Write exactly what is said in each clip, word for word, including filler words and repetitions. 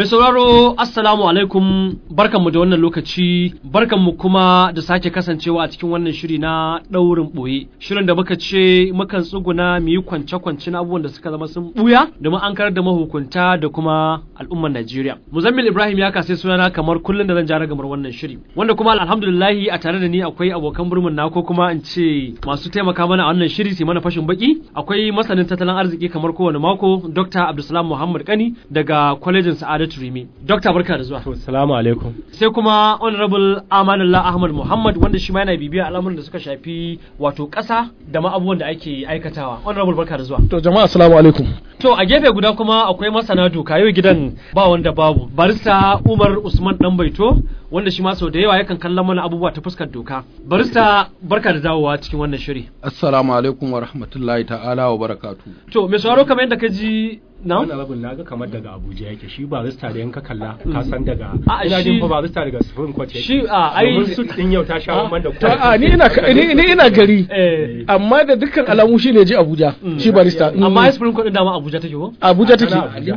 sauraro assalamu alaikum, barkanmu da wannan lokaci, barkanmu kuma da sake kasancewa a cikin wannan shiri na ɗaurin ɓoye. Shirin da muka ce mukan tsuguna mu yi kwance-kwance na abubuwan da suka zama sun ɓuya domin an karar da mahukunta da kuma al'ummar Najeriya. Muzammil Ibrahim ya kasai sunana kamar kullum da zan jara gamar wannan shiri. Wanda kuma alhamdulillahi a tare da ni akwai abokan burmin na ko kuma in ce masu taimaka mana a wannan shiri su mana fashin baki. Akwai masanin tattalin arziki kamar kowane mako Doctor Abdulsalam Muhammad Kani daga kwalejin Sa'adatu Rimi. Doctor barka da zuwa. Assalamu alaikum. Sai kuma Honorable Amanullah Ahmad Muhammad wanda shi ma yana bibiya al'amuran da suka shafi wato ƙasa da ma abubuwan da ake aikatawa. Honorable barka da zuwa. To jama'a assalamu alaikum. To a gefe guda kuma akwai masana doka yau gidan ba wanda babu. Barista Umar Usman Danbaito wanda shi ma sau da yawa yakan kallon mana abubuwa ta fuskar doka. Barista barka da dawowa cikin wannan shiri. Assalamu alaikum wa rahmatullahi ta'ala wa barakatu. To me sauraro kamar yadda ka ji na wannan rabin naga kamar daga Abuja yake, shi barista da yanka kalla ka san daga A, ina shi- jin fa barista daga Supreme Court yake. shi a ai Domin suit din yau ta sha wannan da Ta a ni ina ni, ni ina gari eh amma da dukkan alamu shi ne je Abuja shi barista. Mm. amma ai Supreme Court din dama Abuja take ko? Abuja take.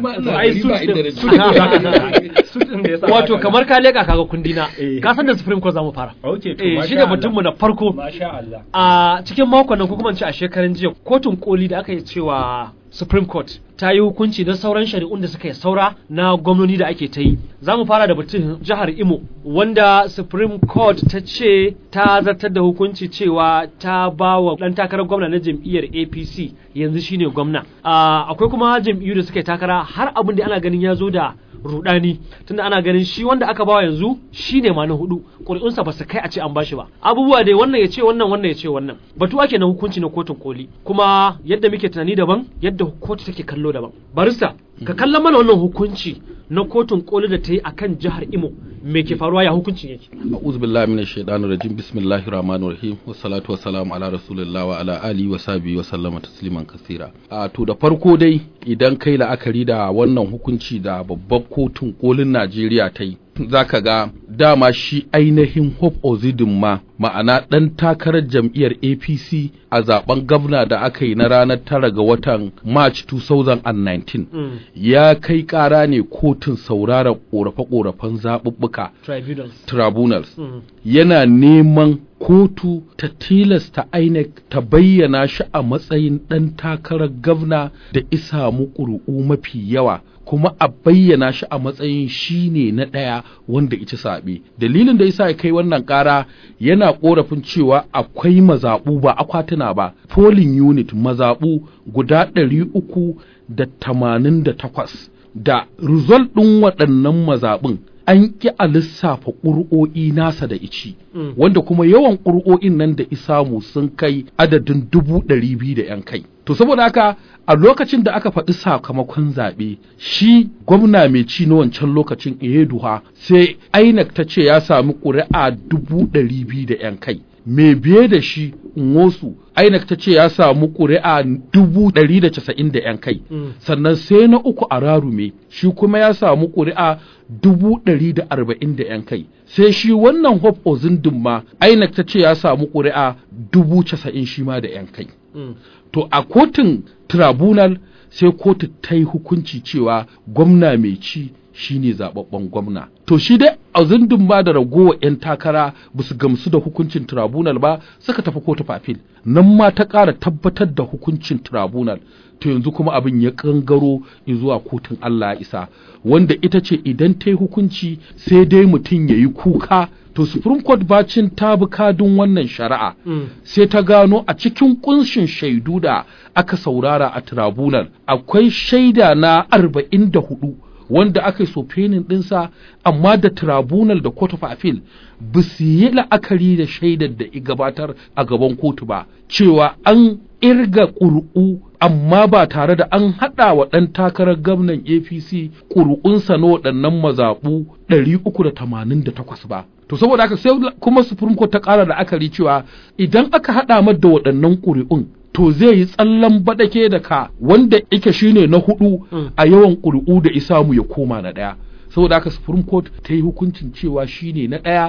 ai suit din suit din da zaka suit din da yasa Wato kamar ka leka kaga kundina. Eh. Ka san da Supreme Court zamu fara. okay to Eh masha shi ne Allah. batunmu na farko. Masha Allah. A cikin makon nan ko kuma in ce a shekaran jiya kotun koli da aka yi cewa Supreme Court ta yi hukunci na sauran shari'un da suka yi saura na gwamnoni da ake ta yi. Za mu fara da batun jihar Imo wanda Supreme Court ta ce ta zartar da hukunci cewa ta ba wa ɗan takarar gwamna na jam'iyyar A P C yanzu shine gwamna. Ah, akwai kuma jam'iyyu da suka yi takara har abin da ana ganin ya zo da rudani tunda ana ganin shi wanda aka bawa yanzu shine ma na hudu ƙuri'unsa ba su kai a ce an bashi ba abubuwa dai wannan ya ce wannan wannan ya ce wannan batu ake na hukunci na kotun koli kuma yadda muke tunani daban yadda kotu take kallo daban barista ka kallon mana wannan hukunci na kotun koli da ta yi akan jihar Imo me ke faruwa ya hukuncin yake A'udhu billahi minash shaitanir rajim. Bismillahir rahmanir rahim. Wassalatu wassalamu ala rasulillah wa ala alihi wa sahbihi wa sallama tasliman kaseera. A to da farko dai idan kai la'akari da wannan hukunci da babbar kotun kolin Najeriya ta yi zaka ga dama shi ainihin Hope Ozidin ma ma'ana ɗan takarar jam'iyyar A P C a zaben gwamna da aka yi na ranar tara ga watan March two thousand nineteen Mm. ya kai ƙara ne kotun sauraron ƙorafe-ƙorafen zaɓuɓɓuka tribunals tribunals Mm. yana neman kotu ta tilasta I N E C ta bayyana shi a matsayin ɗan takarar gwamna da isa mu ƙuri'u mafi yawa kuma a bayyana shi a matsayin shi ne na ɗaya wanda ita saɓe. Dalilin da yasa ya kai wannan ƙara yana ƙorafin cewa akwai mazaɓu ba akwatuna ba, polling unit mazaɓu guda ɗari uku da tamanin da takwas da result ɗin waɗannan mazaɓin an ƙi a lissafa ƙuri'o'i nasa da ici. Mm. Wanda kuma yawan ƙuri'o'in nan da isamu sun kai adadin dubu ɗari biyu da ‘yan kai. To saboda haka a lokacin da aka faɗi sakamakon zaɓe shi gwamna mai ci na wancan lokacin Iyeduha sai I N E C ta ce ya sami ƙuri'a dubu ɗari biyu da ‘yan kai. Mai biye da shi Nwosu I N E C ta ce ya samu ƙuri'a dubu ɗari da casa'in da ‘yan kai. Mm. Sannan sai na uku a Rarume shi kuma ya samu ƙuri'a dubu ɗari da arba'in da ‘yan kai. Sai shi wannan Hope Ozindin ma I N E C ta ce ya samu ƙuri'a dubu casa'in shi ma da ‘yan kai. Mm. To a kotun tribunal sai kotu ta yi hukunci cewa gwamna mai ci shine zababben gwamna. To shi dai Ozindin ba da ragowa 'yan takara ba su gamsu da hukuncin tribunal ba suka tafi kotu fafil. Nan ma ta ƙara tabbatar da hukuncin tribunal. To yanzu kuma abin ya kangaro zuwa kotun Allah ya isa wanda ita ce idan ta yi hukunci sai dai mutum ya yi kuka. To Supreme Court bacin ta bi kadin wannan shari'a Mm. sai ta gano a cikin kunshin shaidu da aka saurara a tribunal akwai shaida na arba'in da hudu wanda aka yi sofenin ɗinsa amma da tribunal da court of appeal ba su yi la'akari da shaidar da i gabatar a gaban kotu ba cewa an irga ƙuri'u amma ba tare da an haɗa wa ɗan takarar gwamnan A P C ƙuri'unsa na waɗannan mazaɓu ɗari uku da tamanin da takwas ba. To saboda haka sai kuma Supreme Court ta ƙara la'akari cewa idan aka haɗa mar da waɗannan ƙuri'un to zai yi tsallan baɗake da ka wanda ike shine na hudu Mm. a yawan ƙuri'u da isamu ya koma na ɗaya. Saboda haka Supreme Court ta yi hukuncin cewa shine na ɗaya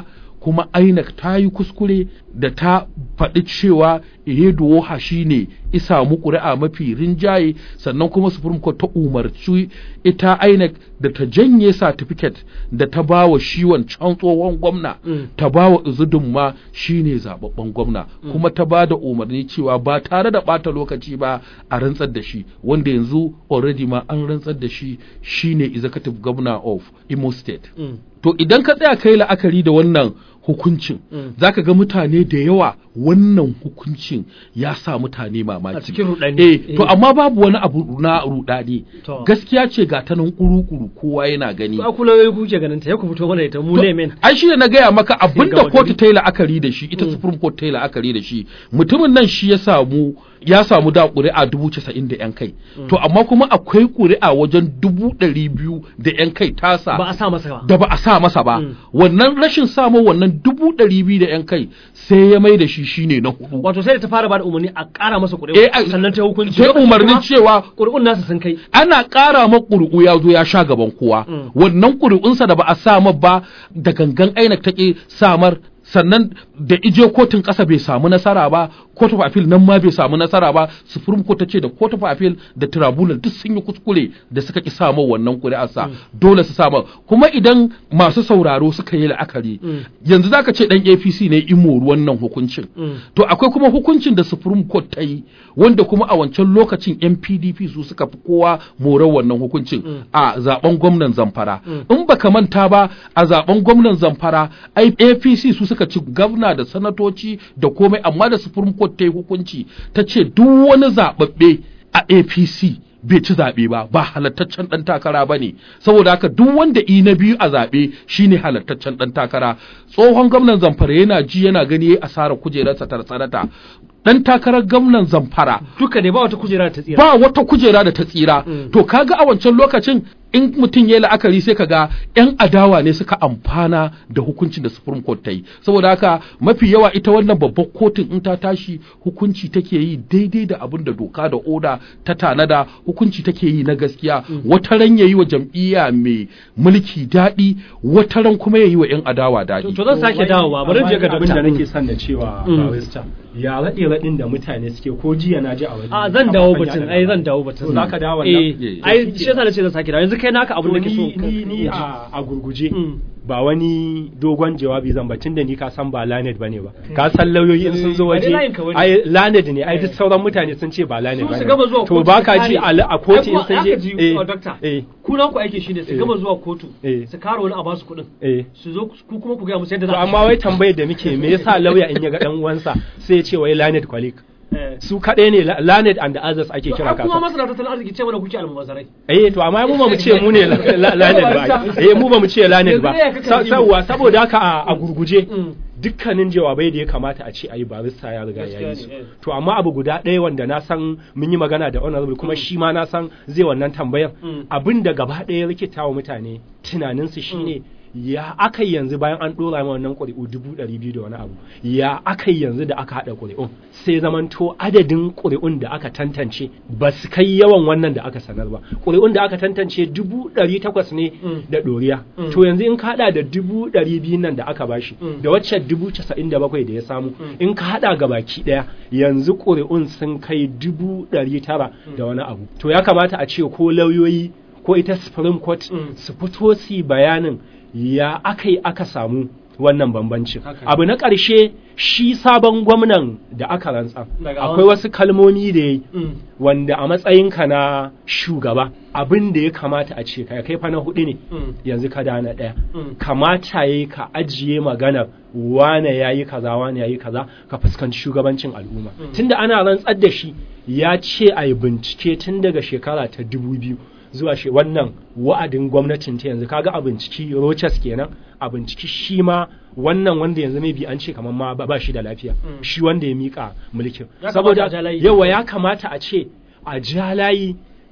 kuma I N E C ta yi kuskure da ta faɗi cewa Ihedioha shi ne isa mu ƙuri'a mafi rinjaye, sannan kuma Supreme Court ta umarci ita I N E C da ta janye certificate da ta ba wa shi wancan tsohon gwamna mm. ta ba wa Izudun ma shi ne zaɓaɓɓen gwamna mm. kuma ta ba da umarni cewa ba tare da ɓata lokaci ba a rantsar da shi, wanda yanzu already ma an rantsar da shi shi ne executive governor of Imo State. Mm. To idan ka tsaya kai la'akari da wannan hukuncin mm. zaka ga mutane da yawa wannan hukuncin ya sa mutane mamaki a cikin rudani. Eh, to amma babu wani abu na rudani. Gaskiya ce ga ta nan kuru-kuru kowa yana gani. Ba kula yayi kuke ganin ta ya ku fito mana ita mu ne men. Ai shi ne na gaya maka abinda kotu ta yi la'akari da shi, ita mm. Supreme Court ta yi la'akari da shi. Mutumin nan shi ya samu ya samu da ƙuri'a dubu casa'in da ‘yan kai. Mm. To amma kuma akwai ƙuri'a wajen dubu ɗari biyu da ‘yan kai tasa. Ba a sa masa ba. Da ba a sa masa ba. Mm. Wannan rashin samun wannan dubu ɗari biyu da ‘yan kai sai ya mai da shi shine na hudu. Wato sai da ta fara ba da umarni a ƙara masa ƙuri'u. Eh, sannan ta hukunci. Sai umarnin cewa ƙuri'un nasa sun kai. Ana ƙara ma ƙuri'u ya zo ya sha gaban kowa. Mm. Wannan ƙuri'unsa da ba a sa ba da gangan I N E C take samar, sannan da ije kotun ƙasa bai samu nasara ba, Court of Appeal nan ma bai samu nasara ba, Supreme Court ta ce da Court of Appeal da Tribunal duk sun yi kuskure da suka ki samu wannan ƙuri'arsa, mm. dole su samu. Kuma idan masu sauraro suka yi la'akari, mm. yanzu zaka ce dan A P C ne imoru wannan hukuncin. Mm. To akwai kuma hukuncin da Supreme Court ta yi wanda kuma a wancan lokacin N P D P su suka fi kowa morar wannan hukuncin mm. a zaben gwamnan Zamfara. Mm. In baka manta ba a zaben gwamnan Zamfara ai A P C su suka ci gwamna da sanatoci da komai, amma da Supreme Court ta yi hukunci ta ce duk wani zaɓaɓɓe a A P C bai ci zaɓe ba, ba halattaccen ɗan takara ba ne, saboda haka duk wanda i na biyu a zaɓe shine halattaccen ɗan takara. Tsohon gwamnan Zamfara yana ji yana gani ya asarar kujerarsa ta sanata. Dan takarar gwamnan Zamfara duka ne ba wata kujera da ta tsira, ba wata kujera da ta tsira. Mm. To kaga a wancan lokacin in mutum ya la'akari sai kaga yan adawa ne suka amfana da hukuncin da Supreme Court ta yi, saboda haka mafi yawa ita wannan babbar kotun in ta tashi hukunci take yi daidai da abin da doka da oda ta tanada, hukunci take yi na gaskiya. Mm. Wata ran yayi wa jam'iyya mai mulki daɗi, wata ran kuma yayi wa yan adawa daɗi. To zan sake dawowa, bari je ga abin da nake son da cewa barista ya raɗe raɗin da mutane suke ko jiya na ji a waje. A zan dawo batun, ai zan dawo batun. Za ka dawo wannan? Eh, ai shi yasa nace zan sake dawo. Yanzu kai naka abin da ke so. Ni ni a gurguje ba wani dogon jawabi zan ba, tunda ni ka san ba Lanet bane ba. Ka san lauyoyi in sun zo waje ai Lanet ne, ai duk sauran mutane sun ce ba Lanet bane. To ba ka ji a kotu in sun je eh kunan ku aiki shine su gama zuwa kotu su kare wani a ba su kuɗin su zo ku kuma ku ga musu yadda za a. To amma wai tambayar da muke me yasa lauya in ya ga dan uwansa sai ya ce wai Lanet Kwalik? Su kaɗai ne Lanet and the others ake kira kasa. Kuma masana tattalin arziki ce mana kuke almubazarai. Eh to amma mu ba mu ce mu ne Lanet ba. Eh mu ba mu ce Lanet ba. Sauwa saboda haka a gurguje dukkanin jawabai da ya kamata a ce ayi barista ya riga ya yi su. To amma abu guda ɗaya wanda na san mun yi magana da honorable kuma shi ma na san zai wannan tambayar, abin da gaba ɗaya rikita wa mutane tunaninsu shine ya aka yanzu bayan an ɗora ma wannan ƙuri'u dubu ɗari biyu da wani abu, ya aka yanzu da aka haɗa ƙuri'un sai zamanto adadin ƙuri'un da aka tantance ba su kai yawan wannan da aka sanar ba. Ƙuri'un da aka tantance dubu ɗari takwas ne da ɗoriya. To yanzu in ka haɗa da dubu ɗari biyu nan da aka bashi da wacce dubu casa'in da bakwai da ya samu, in ka haɗa ga baki ɗaya yanzu ƙuri'un sun kai dubu ɗari tara da wani abu. To ya kamata a ce ko lauyoyi ko ita Supreme Court su fito su bayanin ya aka yi aka samu wannan bambancin. Abu na ƙarshe shi sabon gwamnan da aka rantsa akwai wasu kalmomi da ya yi wanda a matsayinka na shugaba abin da ya kamata a ce kai kai fa na hudu ne yanzu ka dana ɗaya, kamata yayi ka ajiye magana wane yayi kaza wane yayi kaza ka fuskanci shugabancin al'umma. Tunda ana rantsar da shi ya ce a yi bincike tun daga shekara ta dubu biyu zuwa shi wannan wa'adin gwamnatin ta yanzu kaga a binciki Rochas kenan, a binciki shi ma wannan wanda yanzu mai bi an ce kamar ma ba shi da lafiya, mm. shi wanda ya mika mulkin saboda yawa ya kamata a ce a jalayi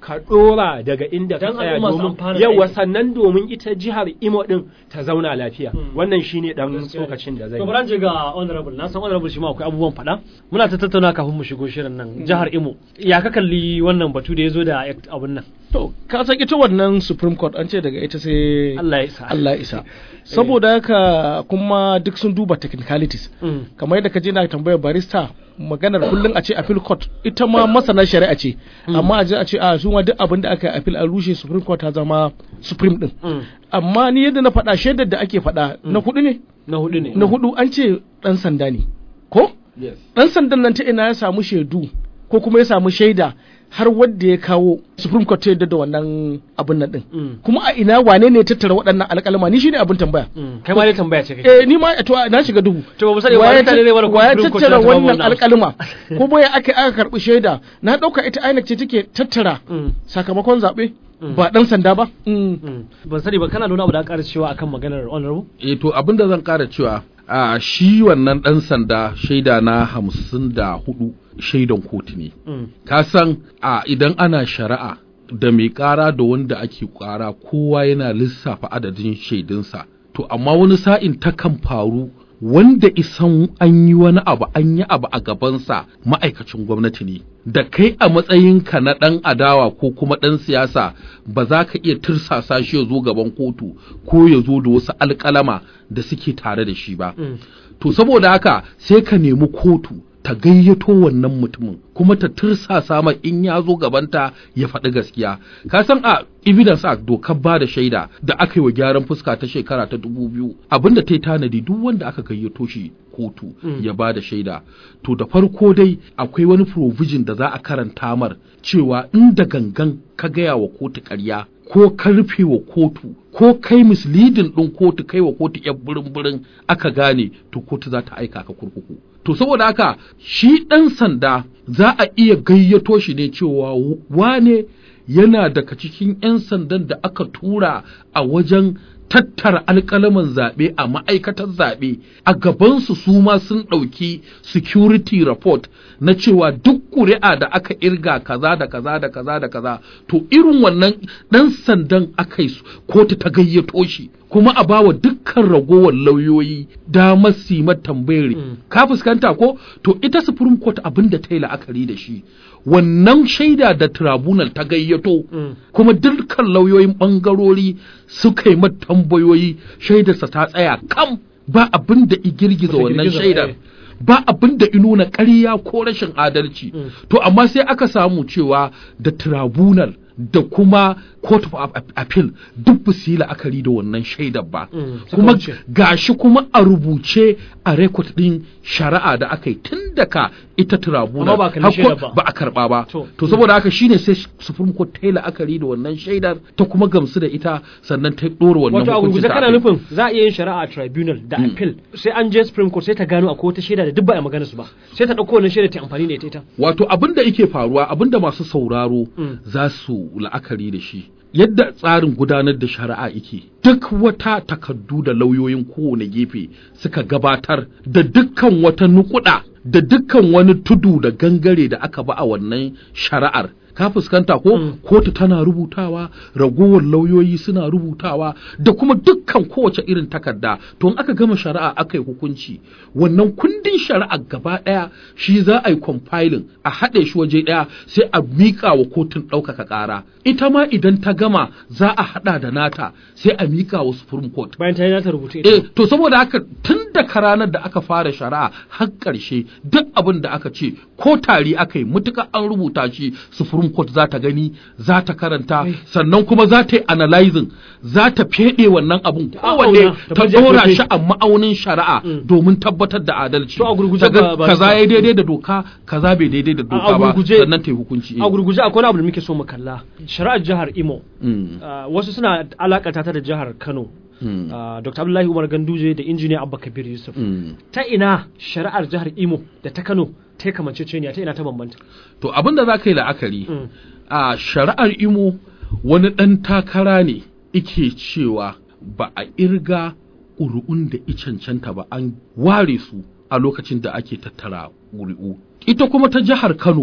ka ɗora daga inda ka Dan tsaya al'umma su domin amfana da yawa aiki. sannan domin ita jihar Imo din ta zauna lafiya Mm. wannan shine dan Gaskiya ne. tsokacin da zai To bari je ga honorable na san honorable shi ma akwai abubuwan faɗa muna ta tattauna kafin mu shigo shirin nan jihar Imo ya ka kalli wannan batu da ya zo da act abun nan to ka san ita wannan Supreme Court an ce daga ita sai Allah ya isa Allah ya isa saboda haka kuma duk sun duba technicalities Mm. kamar yadda ka je na tambayar barista maganar kullum a ce appeal court ita ma masana shari'a ce amma a je a ce a su ma duk abin da aka yi appeal a rushe Supreme Court ta zama Supreme din Mm. amma ni yadda na faɗa shaidar da ake faɗa na hudu ne na hudu ne na hudu an ce dan sanda ne ko yes dan sandan nan ta ina ya samu shaidu ko kuma ya samu shaida har wanda ya kawo Supreme Court ta yadda da wannan abin nan din Mm. kuma a ina wane ne ya tattara waɗannan alƙalma ni shine abin tambaya Mm. kai ma dai tambaya ce kake eh ni ma to na shiga duhu to ba mu sani ba Waye mutane ne wala ta- waye Supreme Court tattara ta zama wannan wannan alƙalma ko boye aka aka karbi shaida na dauka ita I N E C ce take tattara Mm. sakamakon zabe Mm. ba dan sanda ba Mm. Mm. ban sani ba kana nuna abu da ƙara cewa akan maganar honorable eh to abin da zan kara cewa a shi wannan dan sanda shaida na hamsin da hudu shaidan kotu ne Mm. ka san a idan ana shari'a da mai kara da wanda ake kara kowa yana lissafa adadin shaidunsa to amma wani sa'in takan faru wanda isan an yi wani abu an yi abu a gabansa ma'aikacin gwamnati ne da kai a matsayinka na ɗan adawa ko kuma ɗan siyasa ba za ka iya tirsasa shi ya zo gaban kotu ko ya zo da wasu alƙalama da suke tare da shi ba Mm. to saboda haka sai ka nemi kotu ta gayyato wannan mutumin kuma ta tirsasa ma in ya zo gabanta ya faɗi gaskiya ka san a evidence act dokar ba da shaida da aka yi wa gyaran fuska ta shekara ta dubu biyu abinda ta yi tanadi duk wanda aka gayyato shi kotu Mm. ya ba da shaida to da farko dai akwai wani provision da za a karanta mar cewa in da gangan ka gaya wa kotu ƙarya ko ka rufe wa kotu ko kai misleading ɗin kotu kai wa kotu yan burin-burin aka gane to kotu za ta aika ka kurkuku to saboda haka shi ɗan sanda za a iya gayyato shi ne cewa wane yana daga cikin 'yan sandan da aka tura a wajen tattara alƙalaman zaɓe a ma'aikatar zaɓe a gabansu su ma sun ɗauki security report na cewa duk ƙuri'a da aka irga kaza da kaza da kaza da kaza to irin wannan ɗan sandan aka yi kotu ta gayyato shi kuma a bawa dukkan ragowar lauyoyi damar su yi tambayar Mm. ka fuskanta ko to ita Supreme Court abin da ta yi la'akari da shi wannan shaida da tribunal ta gayyato Mm. kuma dukkan lauyoyin bangarori suka yi mata tambayoyi shaidarsa ta tsaya kam ba abin da i girgiza Bata wannan girgiza ba, shaidar eh. ba abin da i nuna ƙarya ko rashin adalci Mm. to amma sai aka samu cewa da tribunal da kuma court of appeal duk ba su yi la'akari da wannan shaidar ba Mm, suka kuma wuce. gashi kuma a rubuce a rekod din shari'a da aka yi tun daga ita tribunal Amma ba a kalli har shaidar ko- ba. ba a karba ba To. to saboda haka shine sai Supreme Court ta yi la'akari da wannan shaidar ta kuma gamsu da ita sannan ta ɗora wannan wato a hukuncin gurguje ta kana akai. nufin za a iya yin shari'a a tribunal da appeal sai an je Supreme Court sai ta gano akwai wata shaida da duk ba a magana su ba sai ta ɗauko wannan shaida ta amfani da ita ita wato abin da yake faruwa abin da masu sauraro Mm. za su la'akari da shi yadda tsarin gudanar da shari'a yake duk wata takardu da lauyoyin kowane gefe suka gabatar da dukkan wata nukuda da dukkan wani tudu da gangare da aka ba a wannan shari'ar ka fuskanta ko Mm. kotu tana rubutawa ragowar lauyoyi suna rubutawa da kuma dukkan kowace irin takarda to in aka gama shari'a aka yi hukunci wannan kundin shari'a gaba daya shi za a yi compiling a haɗe shi waje daya sai a miƙa wa kotun ɗaukaka ƙara ita ma idan ta gama za a haɗa da nata sai a miƙa wa Supreme Court bayan ta yi nata rubutu ita eh to saboda haka tun da ranar da aka fara shari'a har ƙarshe duk abin da aka ce ko tari aka yi mutuka an rubuta shi Supreme Court za ta gani za ta karanta sannan kuma za ta yi analyzing za ta feɗe wannan abun kowanne auna, ta ta baje dora fefe. shi a ma'aunin shari'a Mm. domin tabbatar da adalci To a gurguje Ta ga ba- ba- kaza ya daidai da doka kaza bai daidai da a doka ba gurguje- sannan ta yi hukunci a gurguje akwai wani abu da muke so mu kalla shari'ar jihar Imo Mm. ah, wasu suna alakata ta da jihar Kano Mm. Ah, Dr. Abdullahi Umar Ganduje da injiniya Abba Kabir Yusuf Mm. ta ina shari'ar jihar Imo da ta Kano ta yi kamanceceniya ta ina ta bambanta to abin da za ka yi la'akari Mm. a shari'ar imo wani ɗan takara ne ike cewa ba a irga ƙuri'un da i cancanta ba an ware su a lokacin da ake tattara ƙuri'u ita kuma ta jihar kano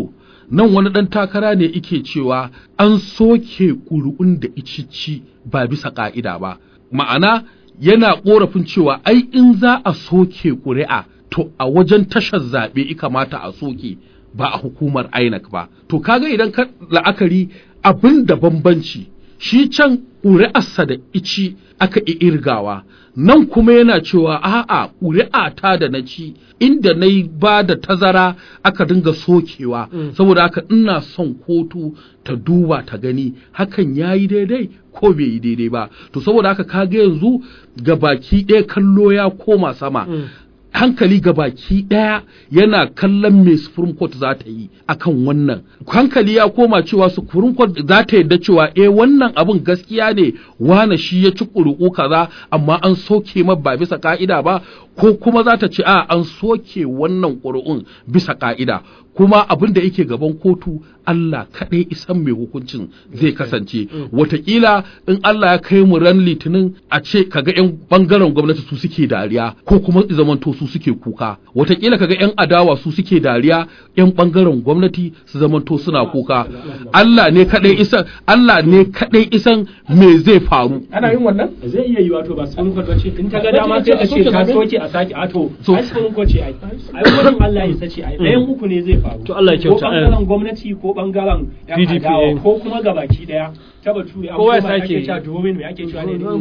nan wani ɗan takara ne ike cewa an soke ƙuri'un da icici ba bisa ƙa'ida ba, ma'ana yana ƙorafin cewa ai in za a soke ƙuri'a to a wajen tashar zaɓe i kamata a soke ba a hukumar I N E C ba. To kaga idan ka la'akari abin da bambanci, shi can ƙuri'arsa da ici aka irgawa, nan kuma yana cewa a'a ƙuri'a ta da na ci inda na yi ba da tazara aka dinga sokewa, mm. saboda haka ina son kotu ta duba ta gani hakan ya yi daidai ko bai yi daidai ba. To saboda haka kaga yanzu ga baki ɗaya kallo ya koma sama. Mm. hankali gabaki ɗaya yana kallon me Supreme Court za ta yi akan wannan. Hankali ya koma cewa Supreme Court za ta yadda cewa eh wannan abin gaskiya ne, wane shi ya ci ƙuri'u kaza amma an soke ma ba bisa ka'ida ba, ko kuma za ta ce a an soke wannan ƙuri'un bisa ka'ida. Kuma abin da yake gaban kotu Allah kaɗai isan mai hukuncin zai kasance. Wataƙila in Allah ya kai mu ran litinin a ce kaga 'yan ɓangaren gwamnati su suke dariya ko kuma zamanto su suke kuka. Wataƙila kaga 'yan adawa su suke dariya, 'yan ɓangaren gwamnati su zamanto suna kuka. Allah ne kaɗai isan Allah ne kaɗai isan me zai faru. Ana yin wannan? Zai iya yi wato ba sun kwalba ce in ta ga dama sai a ce ka soke a sake ato. Ai sun kwace ai. Ai wannan Allah ya sace ai. Ɗayan uku ne zai faru. To Allah ya kyauta. Ko bangaren gwamnati ko bangaren yan adawa ko kuma gabaki daya ta batu an koma ake cewa domin me ake cewa ne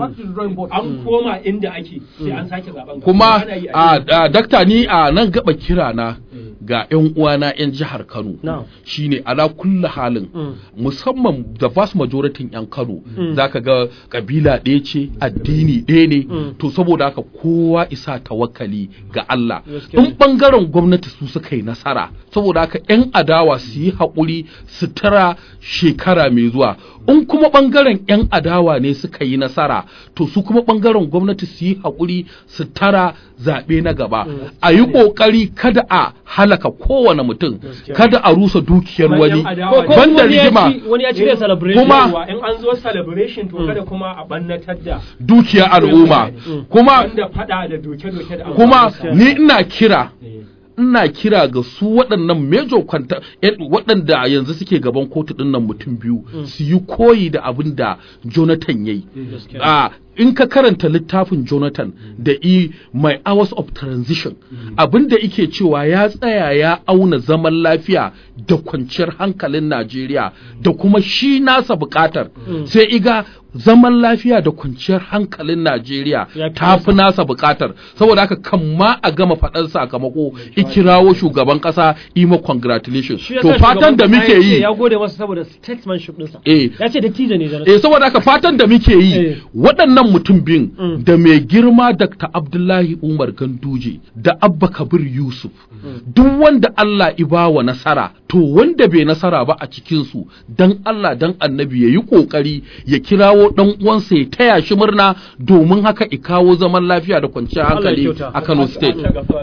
an koma inda ake sai an sake zaben. Kuma a dakta ni a nan gaba kira na ga yan uwana yan jihar Kano shine ala kulli halin musamman da vast majority yan Kano zaka ga kabila ɗaya ce, addini ɗaya ne, to saboda haka kowa isa tawakkali ga Allah. In bangaren gwamnati su suka yi nasara, saboda haka yan adawa su yi haƙuri su tara shekara mai zuwa. In kuma ɓangaren 'yan adawa ne suka yi nasara, to su kuma ɓangaren gwamnati su yi haƙuri su tara zaɓe na gaba. A yi ƙoƙari kada a halaka kowane mutum, kada a rusa dukiyar wani. Banda rigima. Wani ya cire celebration. Kuma in an zo celebration to kada kuma a bannatar da dukiyar al'umma. Kuma wanda fada da doke-doke da kuma ni ina kira ina kira ga su waɗannan major kwanta waɗanda yanzu suke gaban kotu ɗin nan mutum biyu su yi koyi da abin da Jonathan ya yi. In ka karanta littafin Jonathan da i My Hours of Transition, abin da ike cewa ya tsaya ya auna zaman lafiya da kwanciyar hankalin Najeriya da kuma shi nasa bukatar, sai iga zaman lafiya da kwanciyar hankalin Najeriya ta fi nasa bukatar, saboda haka kan ma a gama faɗan sakamako ikirawo shugaban ƙasa ima congratulations. To fatan da muke yi ya gode masa saboda statesmanship ɗinsa. Eh, ya ce da tija ne eh, saboda haka fatan da muke yi waɗannan mutum biyun mm. da mai girma Dakta Abdullahi Umar Ganduje da Abba Kabir Yusuf, mm. duk wanda Allah ibawa nasara, to wanda bai nasara ba a cikinsu, dan Allah dan annabi ya yi ƙoƙari ya kirawo ɗan uwansa ya taya shi murna, domin haka i kawo zaman lafiya da kwanciyar hankali a Kano State.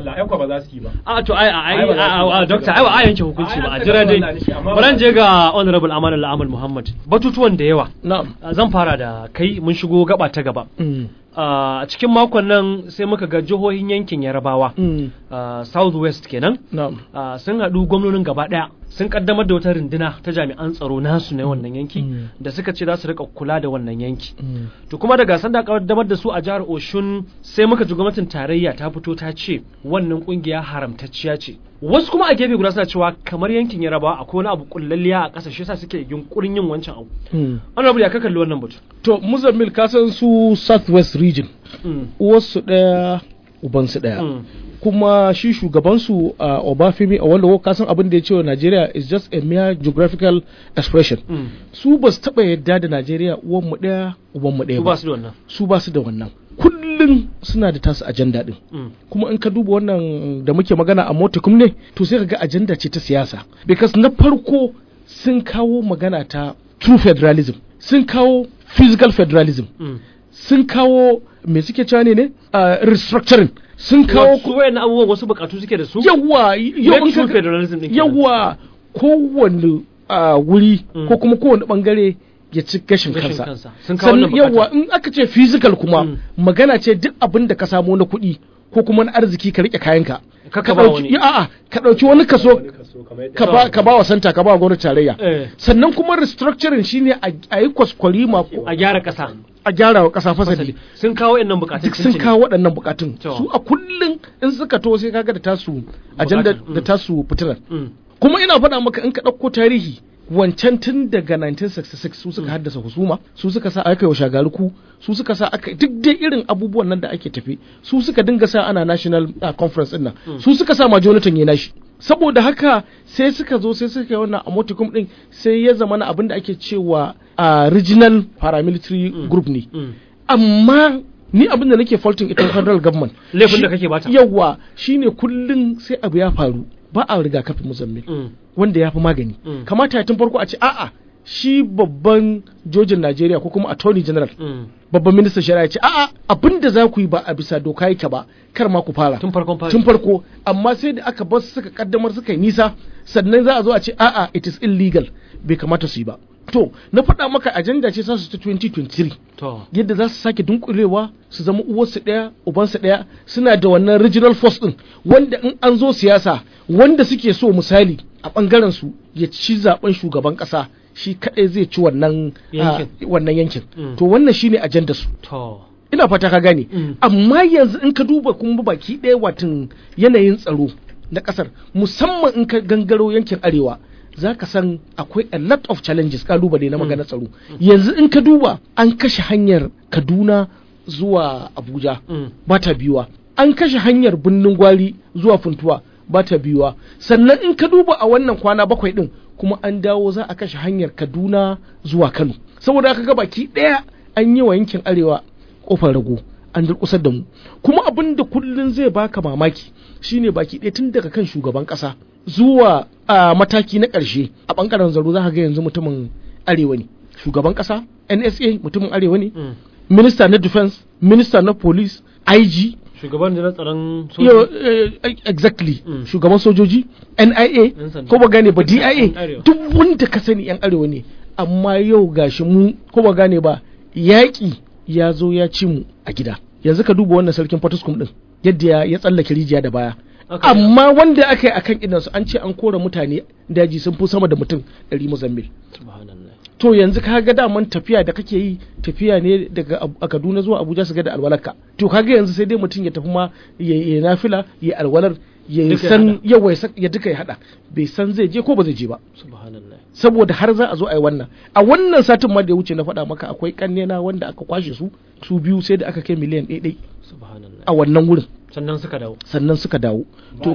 A to ai ai Doctor ai ba a yanke hukunci ba, a jira dai. Bari je ga Honorable Amanul Amal Muhammad. Batutuwan da yawa. Zan fara da kai, mun shigo gaba ta gaba. A cikin makon nan sai muka ga jihohin yankin Yarabawa, South West kenan, sun haɗu gwamnonin gaba ɗaya sun kaddamar da wata runduna ta jami'an tsaro nasu na wannan yanki da suka ce za su rika kula da wannan yanki. To kuma daga sanda kaddamar da su a jihar Oshun sai muka ji gwamnatin tarayya ta fito ta ce wannan kungiya haramtacciya ce. Wasu kuma a gefe guda suna cewa kamar yankin Yarabawa akwai wani abu kullalliya a ƙasa, shi yasa suke yunkurin yin wancan abu. Honorable ya ka kalli wannan batu. To Muzammil ka san su Southwest region uwarsu ɗaya ubansu ɗaya. Kuma shi shugabansu a uh, Obafemi a wanda ka san abin da ya ce wa Najeriya is just a mere geographical expression. Mm. Su ba su taɓa yadda da Najeriya uwan mu ɗaya uban mu ɗaya ba. Su ba su da wannan. Kullum suna da tasu ajanda din. Mm. Kuma in ka duba wannan da muke magana a Motokum ne, to sai ka ga ajanda ce ta siyasa. Because na farko sun kawo magana ta true federalism, sun kawo physical federalism, mm. sun kawo me suke cewa ne ne uh, restructuring. Sun kawo su wayan abubuwan wasu bukatu suke da su. Yawa yawa kowanne wuri ko kuma kowanne bangare ya ci gashin kansa. Sannan yawa in aka ce physical kuma magana ce duk abin da ka samu na kuɗi ko kuma na arziki ka rike kayanka Ka ka ba ɗauki wani. a'a ka ɗauki wani kaso ka ba ka ba wa santa ka ba wa gwamnati tarayya Eh. sannan kuma restructuring shine a a yi kwaskwalima ko a gyara ƙasa a gyara wa ƙasa fasali sun kawo waɗannan bukatun duk sun ce. kawo waɗannan bukatun To. su a kullum in suka to sai kaga da tasu ajanda Bukatun, da mm. tasu fitilar Mm. kuma ina faɗa maka in ka ɗauko tarihi wancan tun daga nineteen sixty-six su suka haddasa husuma su suka sa aka yi wa shagaruku su suka sa aka duk dai irin abubuwan nan da ake tafi su suka dinga sa ana national uh, conference din nan su suka sa ma Jonathan ya nashi saboda haka sai suka zo sai suka yi wannan amoticum din sai ya zama na abin da ake cewa uh, regional paramilitary group ne Mm. amma ni abin da nake faulting ita federal government Laifin da shi- kake bata. yawa shine kullun sai abu ya faru ba a rigakafin muzammil Mm. wanda ya fi magani Mm. kamata ya tun farko a ce a'a shi babban jojin Najeriya ko kuma attorney general Mm. babban ministan shari'a ya ce a'a abin da za ku yi ba a bisa doka yake ba kar ma ku fara Tun farkon fari. tun farko amma sai da aka bar suka kaddamar suka yi nisa sannan za a zo a ce a'a it is illegal bai kamata su yi ba to na faɗa maka ajanda ce sa su ta twenty twenty-three To. yadda za su sake dunkulewa su zama uwarsu ɗaya ubansu ɗaya suna da wannan regional force ɗin wanda in an zo siyasa wanda suke so misali a ɓangaren su ya ci zaben shugaban ƙasa shi kaɗai zai ci wannan Yankin. ah, wannan yankin Mm. to wannan shine ajandar su To. ina fata ka gane Mm. amma yanzu in ka duba kuma baki ɗaya watan yanayin tsaro na ƙasar musamman in ka gangaro yankin arewa za ka san akwai a lot of challenges kalubale na maganar tsaro yanzu in ka duba an kashe hanyar kaduna zuwa abuja Mm. ba ta biyuwa an kashe hanyar birnin gwari zuwa funtuwa ba ta biyuwa sannan in ka duba a wannan kwana bakwai din kuma an dawo za a kashe hanyar kaduna zuwa kano saboda aka ga baki ɗaya an yi wa yankin arewa kofar rago an durkusar da mu kuma abin da kullun zai baka mamaki shine baki ɗaya tun daga kan shugaban ƙasa zuwa a mataki na ƙarshe a ɓangaren tsaro za ka ga yanzu mutumin arewa ne shugaban ƙasa N S A mutumin arewa ne Mm. minista na defense minista na police I G Shugaban da na tsaron yo, soji. eh, exactly Mm. shugaban sojoji N I A Yan sanda. ko ba gane ba D I Yan A arewa. duk wanda ka sani yan arewa ne amma yau gashi mu ko ba gane ba yaƙi ya zo ya ci mu a gida yanzu ka duba wannan sarkin Fatuskum din yadda ya, ya tsallake rijiya da baya Aka- amma wanda aka yi akan idansu an ce an kora mutane daji sun fi sama da mutum ɗari Muzammil Subhanallah. to yanzu ka ga daman tafiya da kake yi tafiya ne daga Ab- a Kaduna zuwa Abuja su ga da alwalarka to kaga yanzu sai dai mutum ya tafi ma ya ya nafila ya alwalar ya Duka ya san hada. yawa ya san- ya duka ya hada bai san zai je ko ba zai je ba Subhanallah. saboda har za a zo a yi wannan a wannan satin ma da ya wuce na faɗa maka akwai kannena wanda aka kwashe su su biyu sai da aka kai miliyan ɗaya ɗaya Subhanallah. a wannan wurin Sannan suka dawo. sannan suka dawo to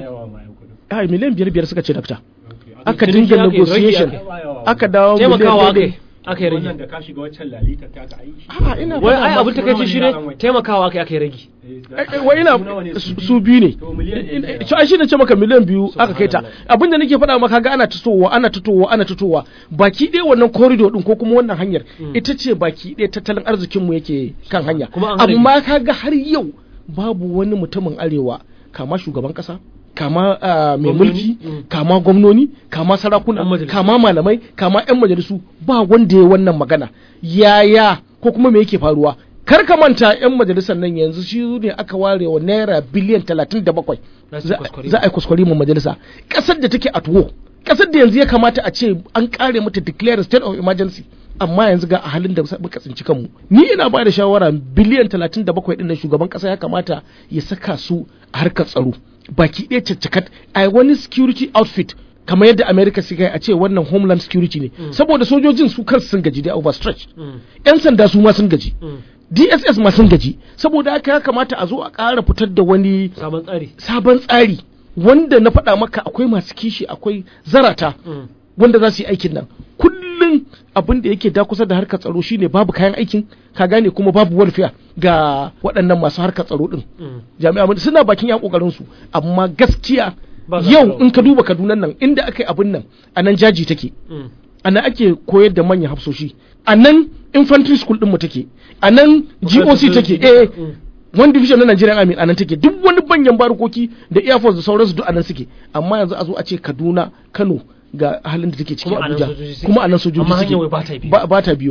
a miliyan biyar biyar suka ce dakta aka Ciniki dinga aka yi, negotiation ragi aka dawo Taimakawa aka miliyan yi. Aka yi ragi. wannan da ka shiga waccan lalita ta ka ai a ina Wai faɗa ai abin maka- takaici shi ne taimakawa aka yi aka yi ragi. Eh, eh, wai ina su su biyu ne To, miliyan biyu ne. to ai shine ce maka miliyan biyu aka kai ta Subhanallah. abinda nake faɗa maka ga ana tutowa ana tutowa ana tutowa baki ɗaya wannan corridor din ko kuma wannan hanyar ita ce baki ɗaya tattalin arzikin mu yake kan hanya Kuma an hana amma kaga har yau babu wani mutumin arewa kama shugaban kasa kama ah, mai Gwamnoni? mulki Mm. kama gwamnoni kama sarakuna Yan majalisu. kama malamai kama yan majalisu ba wanda ya wannan magana yaya ko kuma me yake faruwa kar ka manta yan majalisar nan yanzu shi ne aka ware wa naira biliyan talatin da bakwai Za su za kuskure. za a yi kuskure mu majalisa kasar da take at war kasar da yanzu ya kamata a ce an kare mata declare state of emergency amma yanzu ga a halin da muka tsinci kanmu ni ina ba da shawara biliyan talatin da bakwai din nan shugaban kasa ya kamata ya saka su a harkar tsaro baki ɗaya caccakat a wani security outfit kamar yadda America suka yi a ce wannan homeland security ne saboda sojojin su kansu sun gaji da overstretch Mm. yan sanda su ma sun gaji Mm. D S S ma sun gaji saboda haka ya kamata a zo a ƙara fitar da wani Sabon tsari. sabon tsari wanda na faɗa maka akwai masu kishi akwai zarata Mm. wanda za su yi aikin nan kullum abin da yake da kusa da harkar tsaro shine babu kayan aikin ka gane kuma babu welfare ga waɗannan masu harkar tsaro din Mm. jami'a suna bakin ya kokarin su amma gaskiya Ba za yau su- in ka duba Kaduna nan inda aka yi abin nan a nan jaji take Mm. a nan ake koyar da manyan hafsoshi a nan infantry school din mu take a nan G O C take eh Mm. one division na Nigerian Army a nan take duk wani banyan barkoki da Air Force da sauransu duk a nan suke amma yanzu a zo a ce Kaduna Kano ga halin da take ciki Kuma a nan Abuja sojoji suke. kuma a nan sojoji Amma hanyar suke wai ba ta biyu. ba ba ta biyuwa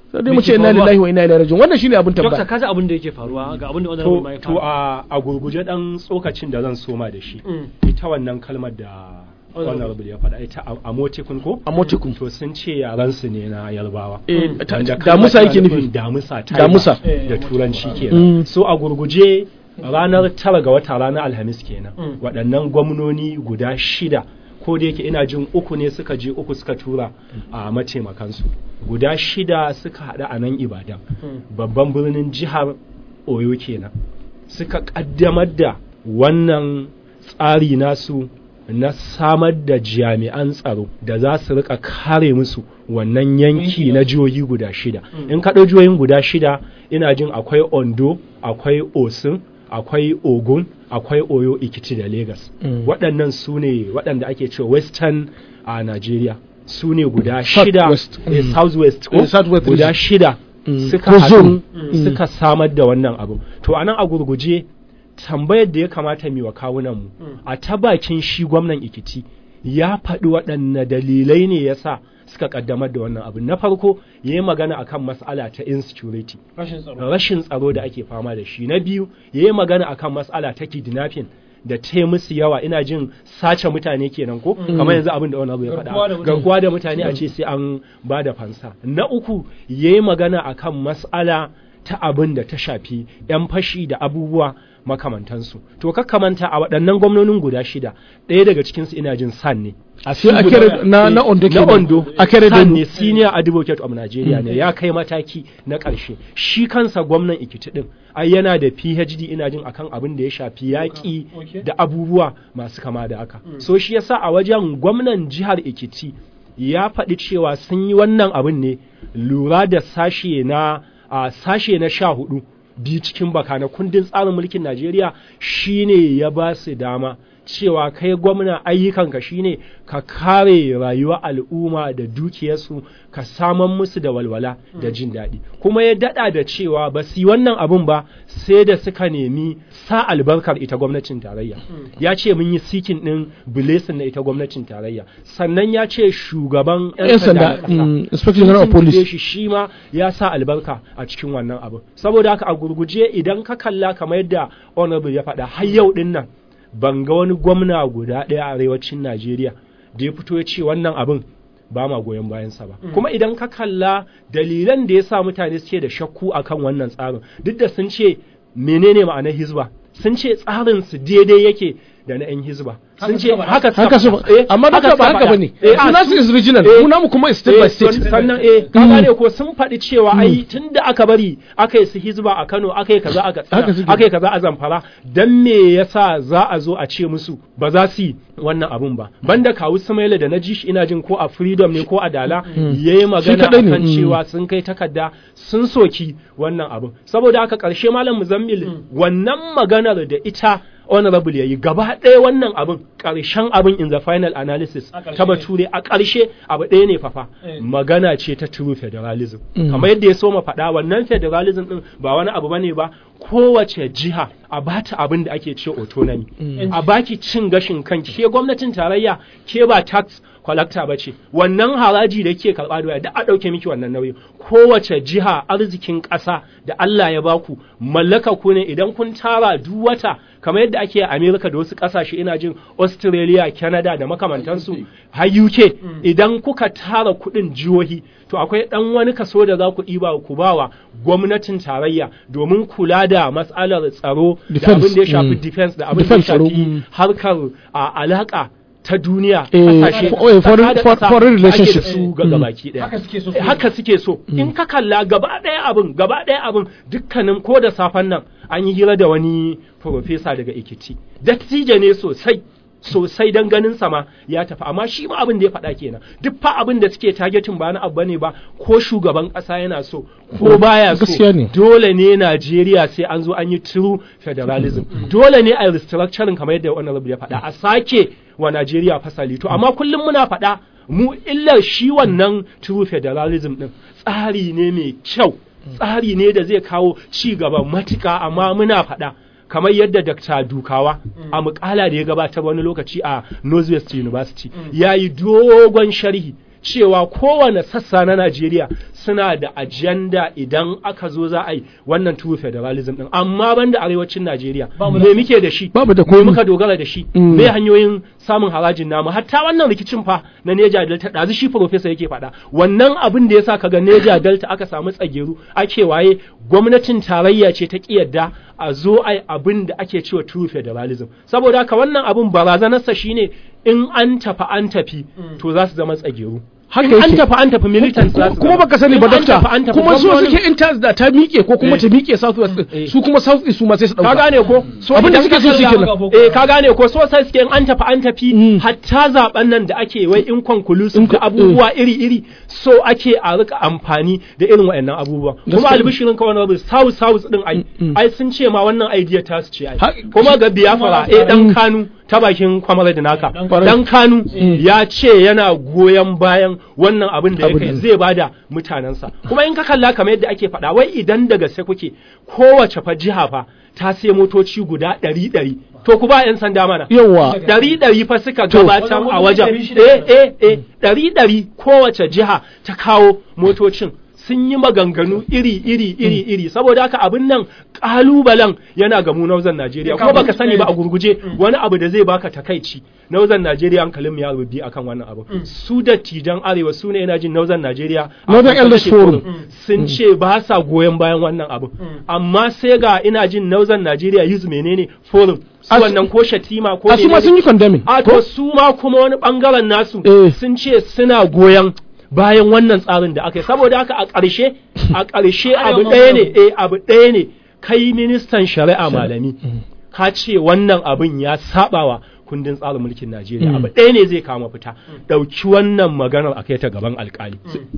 sai dai mu ce inna lillahi wa inna ilaihi raji'un wannan shine abin Dokta tabbata kaji abin da yake faruwa ga abin da wannan to, mai to a, a gurguje dan tsokacin da zan soma da shi ita wannan kalmar da wannan rubu ya faɗa ita a motikun ko Amotekun. to sun ce yaran su ne na yarbawa Eh, ta- Wanda damusa kalmar yake tana nufi. nufin damusa ta Damusa. da turanci Mm. kenan so a gurguje ranar tara ga wata ranar alhamis kenan Mm. waɗannan gwamnoni guda shida ko da yake ina jin uku ne suka je uku suka tura a mataimakansu guda shida suka haɗu a nan ibadan babban birnin jihar oyo kenan suka ƙaddamar da wannan tsari nasu na samar da jami'an tsaro da za su rika kare musu wannan yanki na jihohi guda shida in kaɗo jihohin guda shida ina jin akwai ondo akwai osun akwai ogun akwai oyo ikiti da lagos Mm. waɗannan su ne waɗanda ake cewa western a nigeria su ne guda South shida west. eh, Mm. southwest ko Eh, southwest guda region. shida Mm. suka Ko haɗu zone. Mm. suka samar da wannan abu to anan a gurguje tambayar da ya kamata mu wa kawunan mu a ta bakin shi gwamnan ikiti ya faɗi waɗanne dalilai ne yasa suka kaddamar da wannan abu na farko ya yi magana akan mas'ala ta insecurity rashin tsaro rashin tsaro da ake fama da shi na biyu ya yi magana akan mas'ala ta kidnapping da ta musu yawa ina jin sace mutane kenan ko kamar yanzu abin da wani abu ya Garkuwa da faɗa mutane. garkuwa da mutane a ce sai an ba da fansa na uku ya yi magana akan mas'ala ta abin da ta shafi 'yan fashi da abubuwa makamantansu to kakkamanta a waɗannan gwamnonin guda shida ɗaya daga cikinsu ina jin san ne a sai a kere na na ondo na kenan. ondo a kere da san ne senior advocate of Nigeria ne ya kai mataki na ƙarshe shi kansa gwamnan ikiti din ai yana da P H D ina jin akan abin da ya shafi yaƙi Okay. da abubuwa masu kama da haka so shi yasa a wajen gwamnan jihar ikiti ya faɗi cewa sun yi wannan abin ne lura da sashe na a sashe na sha hudu biyu cikin baka na kundin tsarin mulkin Najeriya shine ya ba su dama cewa kai gwamna ayyukanka shine ka kare rayuwar al'umma da dukiyarsu ka saman musu da walwala da jin daɗi kuma ya daɗa da cewa ba su yi wannan abun ba sai da suka nemi sa albarkar ita gwamnatin tarayya ya ce mun yi sikin ɗin bilesin na ita gwamnatin tarayya sannan ya ce shugaban 'yan yan sanda na sanda ƙasa mm, inspector general of sun police tuɓe shi shi ma ya sa albarka a cikin wannan abu saboda haka a gurguje idan ka kalla kamar yadda honorable ya faɗa har yau din nan ban ga wani gwamna guda ɗaya a arewacin Najeriya da ya fito ya ce wannan abin ba ma goyon bayansa ba kuma idan ka kalla dalilan da ya sa mutane suke da shakku akan wannan tsarin duk da sun ce menene ma'anar hizba sun ce tsarin su daidai yake da na 'yan hizba sun ce haka suka haka su faɗa. Eh, amma duka ba suka haka faɗa. bane Eh, su a, nasu su- is regional eh, mu namu kuma is state by Eh, state san- sannan eh ka gane ko sun faɗi cewa ai tunda aka bari aka yi su hizba a Kano aka yi kaza a Haka Katsina suke. aka yi kaza a Zamfara dan me yasa za a zo a ce musu ba za su yi wannan abun ba banda kawu Sumaila da na ji shi ina jin ko a Freedom ne ko a Dala yayi magana kadai ne, akan mm. cewa sun kai takarda sun soki wannan abun saboda haka karshe malam Muzammil wannan maganar da ita honorable yayi gaba ɗaya wannan abin ƙarshen abin in the final analysis A ƙarshe ta ne. bature a ƙarshe abu ɗaya ne fafa Eh. magana ce ta true federalism Mm. kamar yadda ya so ma faɗa wannan federalism ɗin ba wani abu bane ba kowace jiha a bata abin da ake ce autonomy a baki cin gashin kanki ke gwamnatin tarayya ke ba tax collector ba ce wannan haraji da ke karɓa da da a ɗauke miki wannan nauyi kowace jiha arzikin ƙasa da Allah ya baku mallaka ku ne idan kun tara duk wata kamar yadda ake a America da wasu ƙasashe ina jin Australia Canada da makamantansu har U K idan kuka tara kuɗin jihohi to akwai ɗan wani kaso da za ku ɗiba ku bawa gwamnatin tarayya domin kula da matsalar tsaro da Defense, abin da ya shafi mm. defense da abin da ya Defense tsaro, shafi mm. harkar a alaka ta duniya Eh, kasashe fo- eh, foreign- ƙasa da for- ƙasa foreign ake da relationships. su ga Mm. gabaki ɗaya haka suke so Eh, haka suke so in ka kalla gaba ɗaya abin gaba ɗaya abin dukkanin ko da safen nan an yi hira da wani profesa daga Ekiti dattijo ne sosai sosai dan ganin sama ya tafi amma shi ma abin da ya faɗa kenan duk fa abin da suke targetin ba na abu bane ba ko shugaban ƙasa yana so ko baya so Gaskiya ne. dole ne Najeriya sai an zo an yi true federalism dole ne a yi restructuring kamar yadda honorable ya faɗa a sake wa Najeriya fasali to amma kullum muna faɗa mu illar shi wannan true federalism din tsari ne mai kyau tsari ne da zai kawo ci gaba matuƙa amma muna faɗa kamar yadda Dakta Dukawa a mukala da ya gabatar wani lokaci a Northwest University ya yi dogon sharhi cewa kowane sassa na Najeriya suna da ajanda idan aka zo za a yi wannan true federalism din, amma banda arewacin Najeriya me muke da shi, babu da me muka dogara da shi, me hanyoyin samun harajin namu. Hatta wannan rikicin fa na Neja Delta dazu shi professor yake faɗa, wannan abin da yasa kaga Neja Delta aka samu tsageru ake waye, gwamnatin tarayya ce ta kiyarda a zo ai abin da ake cewa true federalism. Saboda haka wannan abin barazanarsa shine in an tafi an tafi to za su zama tsageru. haka in an yake tafi an tafi militant za su kuma zama. baka sani In ba an dokta tafi an tafi kuma su gwamnonin- suke in ta da ta miƙe ko kuma Eh. ta miƙe south west Eh. su kuma south east su ma sai su ka dauka gane ko so Abin da idan suke ka so su kalla- kenan. eh ka gane ko so sai suke in an tafi an tafi Mm. hatta zaben nan da ake wai in conclusive In da co- abubuwa iri iri so ake a rika amfani da irin wayannan abubuwa kuma Gaskiya. albishirin ka wani south south din ai Mm. ai sun ce ma wannan idea ta su ce ai Ha- kuma ga Biafra eh dan Mm. Kanu ta bakin kwamar da naka Kwarai. dan Kanu Mm. ya ce yana goyon bayan wannan abin da ya Abin kai da- zai bada mutanensa kuma in ka kalla kamar yadda ake faɗa wai idan da gaske kuke kowace fa jiha fa ta sai motoci guda ɗari ɗari to ku ba 'yan sanda mana yawa ɗari ɗari fa suka To. gabatar a Wajen wajen ɗari shida eh eh eh ɗari ɗari kowace jiha ta kawo motocin sun yi maganganu iri iri iri iri saboda haka abin nan kalubalen yana ga mu nauzan Najeriya kuma baka sani ba a gurguje wani abu da zai baka takaici nauzan Najeriya hankalin mu ya rubi akan wannan abu su dattijan arewa su ne yana jin nauzan Najeriya a Northern kan Elders kashe Forum. kuɗin. sun ce ba sa goyon bayan wannan abu amma sai ga ina jin nauzan Najeriya yuzu menene forum su As- wannan ko shatima ko a su ma menene. sun yi condemning a to su ma kuma wani bangaren nasu Eh. sun ce suna goyon bayan wannan tsarin da aka yi saboda haka a ƙarshe a ƙarshe abu ɗaya ne eh abu ɗaya ne kai ministan shari'a malami ka ce wannan abin ya sabawa kundin tsarin mulkin Najeriya abu ɗaya ne zai kama fita ɗauki wannan maganar a kai ta gaban alƙali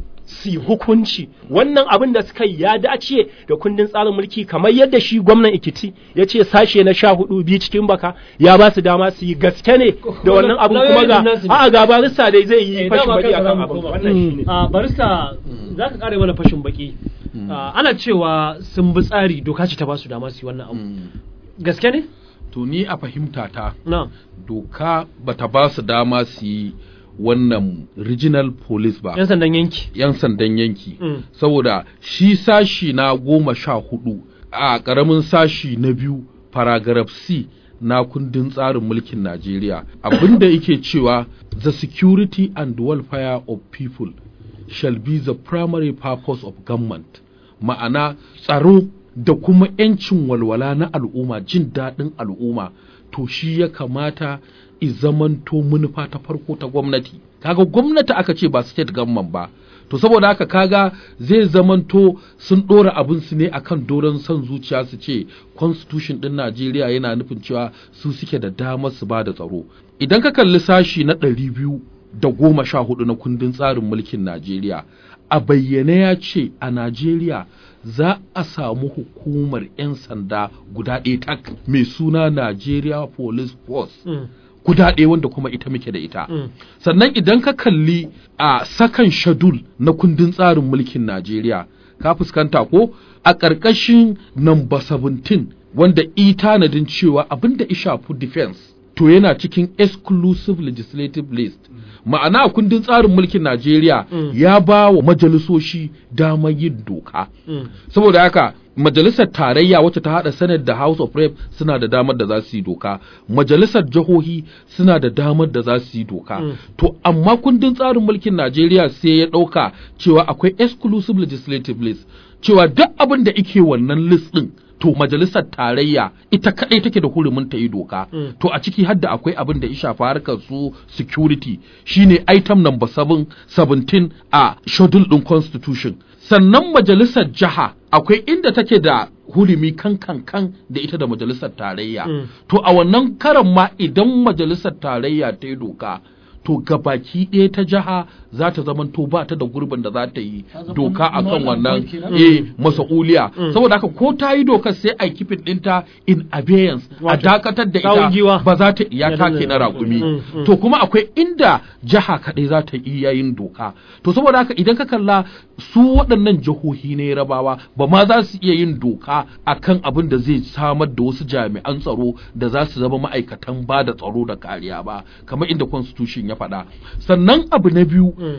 si hukunci wannan abin da suka yi ya dace da kundin tsarin mulki kamar yadda shi gwamnan Ikiti ya ce sashe na sha hudu biyu cikin baka ya ba su dama su yi gaske ne da wannan abin kuma ga a'a ga barista dai zai yi Eh, fashin dama baki kansa akan zamu abin koma. wannan shine a barista za ka kare mana fashin baki Ah, ana cewa sun bi tsari doka ce ta ba su dama su yi wannan abu gaske ne to ni a fahimta ta na doka bata ba su dama su yi wannan regional police ba yan sandan yanki yan sandan yanki Mm. saboda shi sashi na goma sha hudu a ƙaramin sashi na biyu paragraph C na kundin tsarin mulkin Najeriya abinda yake cewa the security and welfare of people shall be the primary purpose of government ma'ana tsaro da kuma 'yancin walwala na al'umma jin daɗin al'umma to shi ya kamata i zamanto manufa ta farko ta gwamnati kaga gwamnati aka ce ba state government ba to saboda haka kaga zai zamanto sun ɗora abin su ne akan doron son zuciya su ce constitution ɗin Najeriya yana nufin cewa su suke da damar su ba da tsaro idan ka kalli sashi na ɗari biyu da goma sha hudu na kundin tsarin mulkin Najeriya a bayyane ya ce a Najeriya za a samu hukumar 'yan sanda guda ɗaya tak mai suna Nigeria Police Force Mm. guda ɗaya wanda kuma ita muke da ita Mm. sannan idan ka kalli a sakan shadul na kundin tsarin mulkin Najeriya ka fuskanta ko a ƙarƙashin number seventeen wanda i tanadin cewa abinda ya shafi defense to yana cikin exclusive legislative list ma'ana a kundin tsarin mulkin Najeriya Mm. ya ba wa majalisoshi damar yin doka Mm. saboda haka majalisar tarayya wacce ta hada senate da house of rep suna da damar da za su yi doka majalisar jihohi suna da damar da za su yi doka Mm. to amma kundin tsarin mulkin Najeriya sai ya dauka cewa akwai exclusive legislative list cewa duk abin da ike wannan list din to majalisar tarayya ita kadai take da hurumin ta yi doka Mm. to a ciki hadda akwai abin da ya shafa harkar su security shine item number seven seventeen a schedule din constitution sannan majalisar jiha akwai inda take da hurumi kan kan kan da ita da majalisar tarayya Mm. to a wannan karan ma idan majalisar tarayya ta yi doka to gabaki ɗaya ta jiha za ta zaman to ba ta da gurbin da za ta yi doka akan wannan eh masauliya saboda haka ko ta yi dokar sai a kifin ɗinta in abeyance a Wato, dakatar da tsawon ita giwa. ba za ta iya Ya take danna- na raƙumi Mm, mm. to kuma akwai inda jiha kaɗai za ta iya yin doka to saboda haka idan ka kalla su waɗannan jihohi na yarabawa ba ma za su iya yin doka akan abin da zai samar da wasu jami'an tsaro da za su zama ma'aikatan ba da tsaro da kariya ba kamar inda constitution ya faɗa sannan abu na biyu Mm.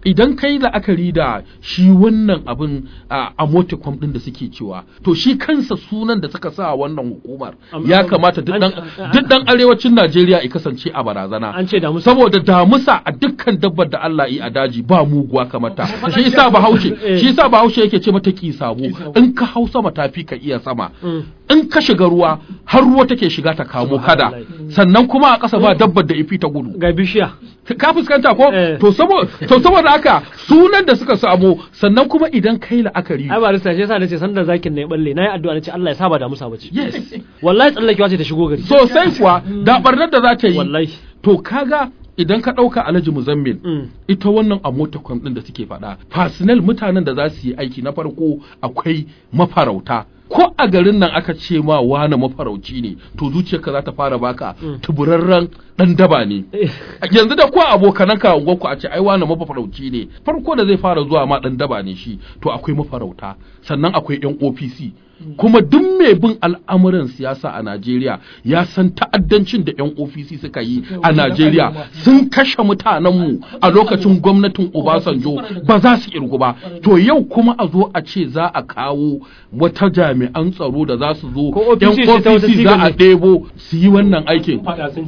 idan kai la'akari da shi wannan abin a moticom din da suke cewa to shi kansa sunan da suka sa wannan hukumar ya kamata duk dan arewacin Najeriya ya kasance a barazana saboda damusa a dukkan dabbar da Allah yi a daji ba muguwa kamar ta shi yasa Bahaushe shi yasa Bahaushe yake ce mata ki sabo in ka hausa matafi ka iya sama in ka shiga ruwa har ruwa take shiga ta kamo kada sannan kuma a ƙasa ba dabbar da ifi ta gudu ga bishiya ka fuskanta ko to saboda to saboda haka sunan da suka samu sannan kuma idan kai la'akari ai ba rasa shi yasa nace sanda zakin ne balle nayi addu'a nace Allah ya saba da musa bace yes wallahi tsallakewa ce ta shigo gari so sai kuwa da barnar da za ta yi wallahi to kaga idan ka ɗauka Alhaji Muzammil mm. ita wannan a motocom ɗin da suke faɗa fasinal mutanen da za su yi aiki na farko akwai mafarauta ko a garin nan aka ce ma wani mafarauci ne to zuciyarka za ta fara baka mm. tuburarren dan daba ne yanzu da ko abokananka a unguwarku a ce ai wani mafarauci ne farko da zai fara zuwa ma dan daba ne shi to akwai mafarauta sannan akwai yan O P C kuma duk mai bin al'amuran siyasa a Najeriya ya san ta'addancin da yan O P C suka yi a Najeriya sun kashe mutanenmu a lokacin gwamnatin Obasanjo ba za su irgu ba to yau kuma a zo a ce za a kawo wata jami'an tsaro da za su zo yan O P C za a ɗebo su yi wannan aikin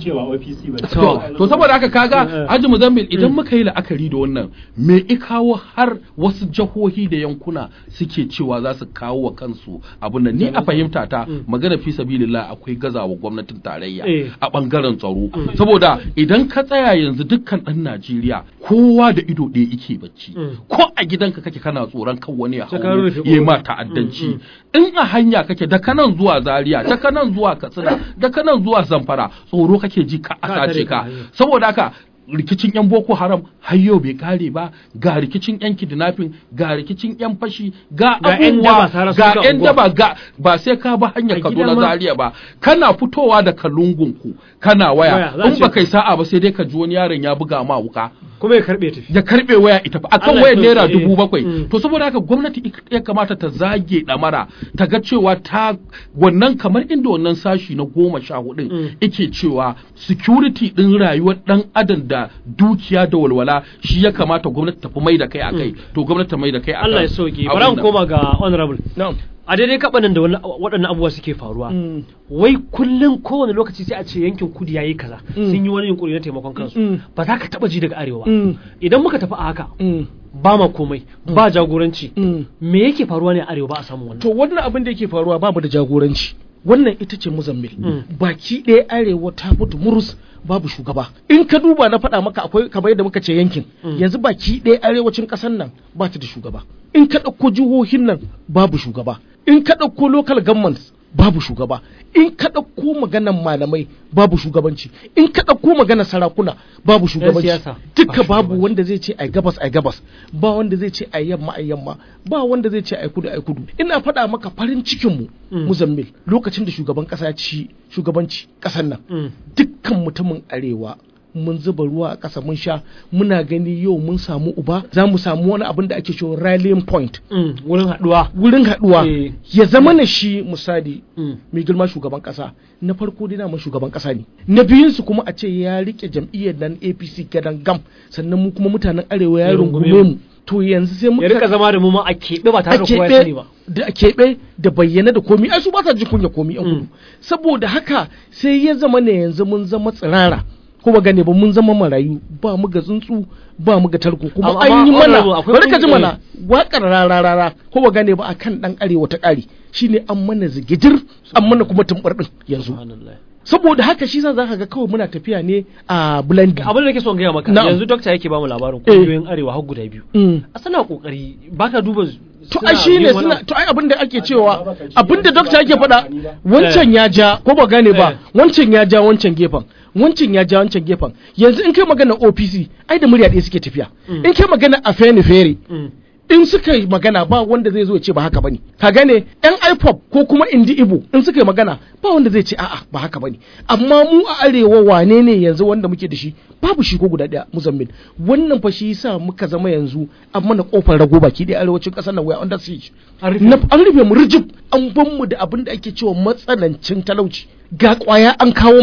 to saboda haka kaga Haji Muzammil idan muka yi la'akari da wannan me i kawo har wasu jihohi da yankuna suke cewa za su kawo wa kansu abun nan ni a fahimta ta magana fi sabilillah akwai gazawa gwamnatin tarayya a bangaren tsaro saboda idan ka tsaya yanzu dukkan dan Najeriya kowa da ido ɗaya yake bacci ko a gidanka kake kana tsoron kan wani ya hawo yayi ma ta'addanci in a hanya kake da kanan zuwa Zaria da kanan zuwa Katsina da kanan zuwa Zamfara tsoro kake ji ka a sace ka saboda haka rikicin yan Boko Haram har yau bai kare ba ga rikicin yan kidnapping ga rikicin yan fashi ga abubuwa ga yan daba ga ba sai ka ba hanyar Kaduna Zaria ba kana fitowa da kalungunku kana waya in ba kai sa'a ba sai dai ka ji wani yaron ya buga ma wuka kuma ya karbe tafi ya karbe waya ita fa akan wayar naira dubu bakwai to saboda haka gwamnati ya kamata ta zage damara ta ga cewa ta wannan kamar inda wannan sashi na goma sha hudu yake cewa security din rayuwar dan adam da dukiya da walwala shi ya kamata gwamnati ta fi mai da kai a kai to gwamnati ta mai da kai a kai Allah ya sauke bari mu koma ga honorable a daidai kabanin da waɗannan abubuwa suke faruwa wai kullum kowane lokaci sai a ce yankin kudu yayi kaza sun yi wani yunkuri na taimakon kansu ba za ka taba ji daga arewa ba idan muka tafi a haka ba ma komai ba jagoranci me yake faruwa ne a arewa ba a samu wannan to wannan abin da yake faruwa babu da jagoranci wannan ita ce Muzammil baki ɗaya arewa ta mutu murus babu shugaba in ka duba na faɗa maka akwai kamar yadda muka ce yankin yanzu baki ɗaya arewacin ƙasar nan ba ta da shugaba in ka ɗauko jihohin nan babu shugaba in ka ɗauko local governments babu shugaba in ka ɗauko maganan malamai babu shugabanci in ka ɗauko maganan sarakuna babu shugabanci duka babu wanda zai ce ai gabas ai gabas ba wanda zai ce ai yamma ai yamma ba wanda zai ce ai kudu ai kudu ina faɗa maka farin cikin mu Muzammil lokacin da shugaban ƙasa ci shugabanci ƙasar nan dukkan mutumin arewa mun zuba ruwa a ƙasa mun sha muna gani yau mun samu uba za mu samu wani abin da ake cewa rallying point wurin haɗuwa wurin haɗuwa ya zama na shi misali mai girma shugaban ƙasa na farko dai na shugaban ƙasa ne na biyun su kuma a ce ya rike jam'iyyar nan A P C gadan gam sannan mu kuma mutanen arewa ya rungume mu to yanzu sai muka ya rika zama da mu ma a keɓe ba tare da kowa ya sani ba da a keɓe da bayyana da komi ai su ba sa ji kunya komi yan kudu saboda haka sai ya zama ne yanzu mun zama tsirara ko ba gane ba mun zama marayu ba mu ga tsuntsu ba mu ga tarko kuma an yi mana bari ka ji mana waƙar rararara ko ba gane ba akan dan arewa ta ƙari shine an mana zigijir an mana kuma tumbar din yanzu saboda haka shi sa zaka ga kawai muna tafiya ne a blending abin da nake so in gaya maka yanzu doctor yake ba mu labarin kungiyoyin arewa har guda biyu a sana kokari baka duba to ai shine suna to ai abin da ake cewa abin da doctor yake faɗa wancan ya ja ko ba gane ba wancan ya ja wancan gefen wancan ya ja wancan gefen yanzu in kai magana O P C ai da murya ɗaya suke tafiya in kai magana a fene fere in suka yi magana ba wanda zai zo ya ce ba haka bane ka gane yan I P O P ko kuma indi ibo in suka yi magana ba wanda zai ce a'a ba haka bane amma mu a arewa wane ne yanzu wanda muke da shi babu shi ko guda daya Muzammil wannan fa shi yasa muka zama yanzu an mana kofar rago baki da arewacin kasar nan waya under siege an rufe mu rijib an ban mu da abin da ake cewa matsanancin talauci ga kwaya an kawo mana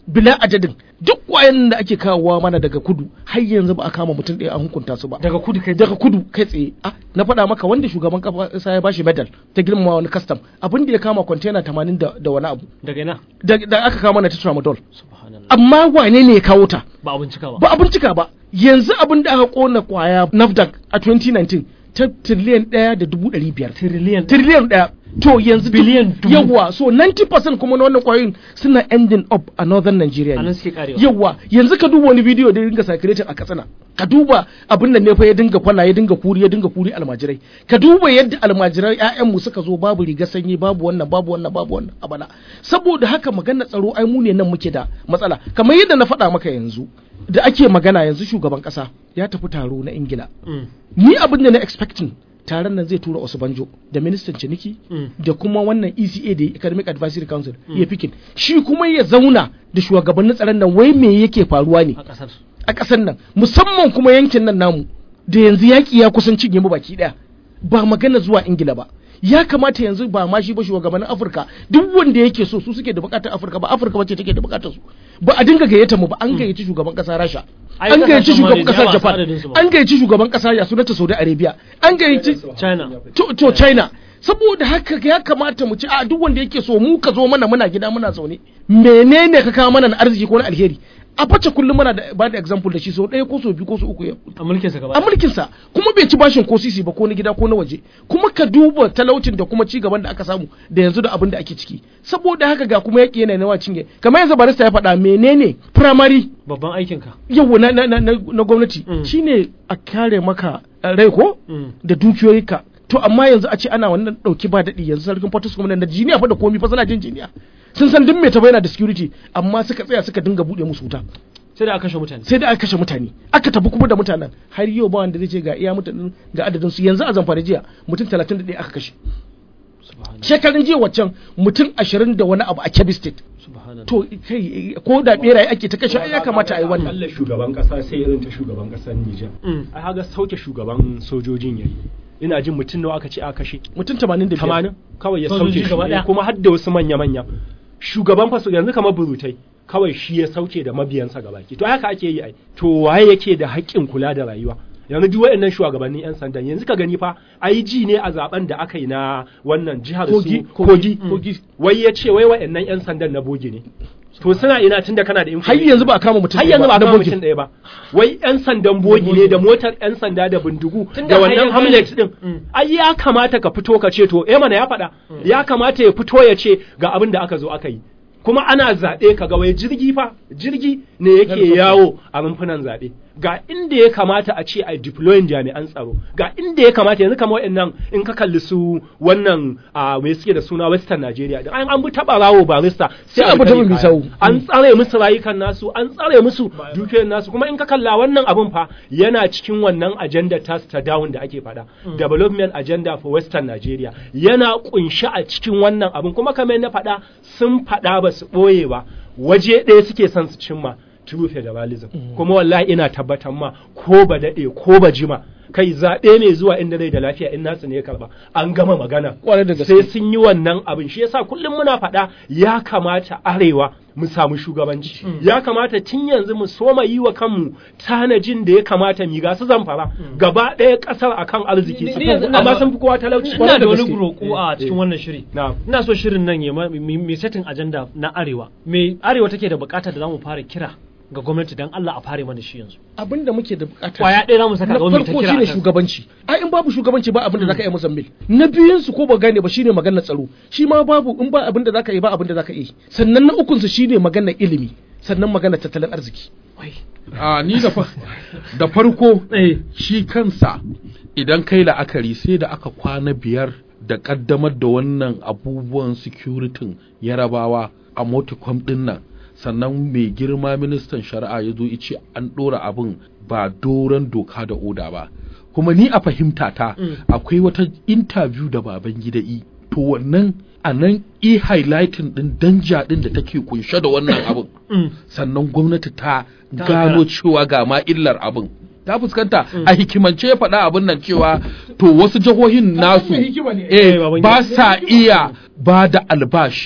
bila adadin duk kwayan da ake kawowa mana daga kudu har yanzu ba a kama mutum ɗaya an hukunta su ba daga kudu kai daga kudu kai tsaye ah na faɗa maka wanda shugaban kasa ya bashi medal ta girmama wani custom abin da ya kama container tamanin da, da wani abu daga ina da, da aka kama na tramadol subhanallah amma wane ne ya kawo ta ba abin cika ba ba abin cika ba yanzu abin da aka kona kwaya NAFDAC a twenty nineteen ta tiriliyan ɗaya da dubu ɗari biyar trillion tiriliyan ɗaya to yanzu Biliyan dubu. yawa so ninety percent kuma na wannan kwayoyin suna ending up a northern Nigeria anan ne suke karewa yawa yanzu ka duba wani bidiyo da ya dinga circulating a Katsina ka duba abin nan ne fa ya dinga kwana ya dinga kuri ya dinga kuri almajirai ka duba yadda almajirai ƴaƴan mu suka zo babu riga sanyi babu wannan babu wannan babu wannan a bana saboda haka magana tsaro ai mu ne nan muke da matsala kamar yadda na faɗa maka yanzu da ake magana yanzu shugaban kasa ya tafi taro na Ingila Mm. ni abin da na expecting taron nan zai tura Osubanjo da ministan ciniki Mm. da kuma wannan E C A da Economic Advisory Council ya fikin shi kuma ya zauna da shugabannin tsaron nan wai me yake faruwa ne a kasar a ƙasar nan musamman kuma yankin nan namu da yanzu yaƙi ya kusan cinye mu baki ɗaya ba magana zuwa Ingila ba ya kamata yanzu ba ma shi ba shugabannin Afirka duk wanda yake so su suke da bukatar Afirka ba Afirka bace take da bukatar su ba a dinga gayyata mu ba an gayyaci shugaban ƙasa Rasha Ai, an gayyaci kasashen shugaban ma ne, ƙasar yawa, Japan adadin su ma. an gayyaci shugaban ƙasa ya sunanta Saudi Arabia an gayyaci China to, to China saboda haka ya kamata mu ci a duk wanda yake so mu ka zo mana muna gida muna zaune menene ka kawo mana na arziki ko na alheri a face kullum muna da ba da example da shi so ɗaya ko so biyu ko so uku ya a mulkin sa gaba a mulkin sa kuma bai ci bashin ko sisi ba ko na gida ko na waje kuma ka duba talaucin da kuma ci gaban da aka samu da yanzu da abin da ake ciki saboda haka ga kuma yaki yana nawa cinye kamar yanzu barista ya faɗa menene primary babban aikin ka yawo na na na, na, na gwamnati Mm. shine a kare maka uh, rai ko Mm. da dukiyoyinka to amma yanzu a ce ana wannan dauki ba daɗi yanzu sarkin Portus kuma da jiniya fa da komi fa suna jin jiniya sun san duk mai ta yana da security amma suka tsaya suka dinga bude musu wuta sai da aka kashe mutane sai da aka kashe mutane aka tafi kuma da mutanen har yau ba wanda zai ce ga iya mutanen ga adadin su yanzu a Zamfara jiya mutum talatin da ɗaya aka kashe subhanallah shekarun jiya waccan mutum ashirin da wani abu a Kebbi State subhanallah to kai ko da beraye ake ta kashe ai ya kamata a yi wannan Allah shugaban kasa sai irin ta shugaban kasar Nijar Mm. ai haga sauke shugaban sojojin yayi ina jin mutum nawa aka ce aka kashe mutum tamanin da biyar tamanin kawai ya Sojoji sauke gaba shi ɗaya. kuma har da wasu manya manya shugaban faso yanzu kamar burutai kawai shi ya sauke da mabiyansa gabaki to haka ake yi ai to waye yake da haƙƙin kula da rayuwa yanzu duk waɗannan shugabannin yan sandan yanzu ka gani fa I G ne a zaben da aka yi na wannan jihar Kogi, su Kogi, kogi Kogi. wai ya ce wai waɗannan yan sandan na boge ne to suna ina tunda kana da har information yanzu ba a kama mutum har ɗaya yanzu ba na kama bogi. mutum ɗaya ba wai yan sandan bogi ne da motar yan sanda da bindigu Tunda da har wannan ya hamlet gane. din Mm. ai ya kamata ka fito ka ce to eh mana ya faɗa ya kamata ya fito ya ce ga abin da aka zo aka yi kuma ana zaɓe ka ga wai jirgi fa jirgi ne yake Helicopter. yawo a rumfunan zaɓe ga inda ya kamata a ce a deploying jami'an tsaro ga inda ya kamata yanzu kamar waɗannan in ka kalli su wannan a me suke da suna western Nigeria din an an bi taɓa rawo barista sai Sai a bi ta tare bin kaya. bisau. an tsare musu rayukan nasu an tsare musu dukiyoyin nasu kuma in ka kalla wannan abun fa yana cikin wannan agenda task ta down da ake faɗa development agenda for western Nigeria yana kunshi a cikin wannan abun kuma kamar na faɗa sun faɗa ba su ɓoye ba waje ɗaya suke son su cimma true federalism kuma wallahi ina tabbatar ma ko ba daɗe ko ba jima kai zaɓe mai zuwa inda rai da lafiya in nasu ne ya karɓa an gama magana Kwarai da gaske. sai sun yi wannan abin shi yasa kullum muna faɗa ya kamata arewa mu samu shugabanci ya kamata tun yanzu mu soma yi wa kanmu tanajin da ya kamata mi ga su zamfara gaba ɗaya ƙasar akan arziki Ni- su ni yanzu ina amma da- sun fi kowa talauci ina da wani gaske. roƙo a cikin wannan shiri Na'am. ina so shirin nan ya ma- mi mi setting agenda na arewa me arewa take da bukata da zamu fara kira ga gwamnati dan Allah a fare mana shi yanzu abin da muke da bukata kwaya ɗaya zamu saka na ga gwamnati ta farko kira shine akan- shugabanci ai in babu shugabanci ba abin da zaka yi masa mil na biyun su ko ba gane ba shine maganar tsaro shi ma babu in ba abin da zaka yi ba abin da zaka yi sannan na ukun su shine maganar ilimi sannan maganar tattalin arziki Wai. a ni da fa- da farko Eh. shi kansa idan kai la'akari sai da aka kwana biyar da kaddamar da wannan abubuwan security yarabawa a moticom din nan sannan mai girma ministan shari'a ya zo ce an ɗora abin ba doron doka da oda ba kuma ni a fahimta ta akwai wata interview da baban gida i to wannan a nan i highlighting din danja din da take kunshe da wannan abin sannan gwamnati ta gano cewa ga ma illar abin ta fuskanta a hikimance ya faɗa abin nan cewa to wasu jihohin nasu mai hikima ne. eh Eh, baban ba gida. sa iya ba da albashi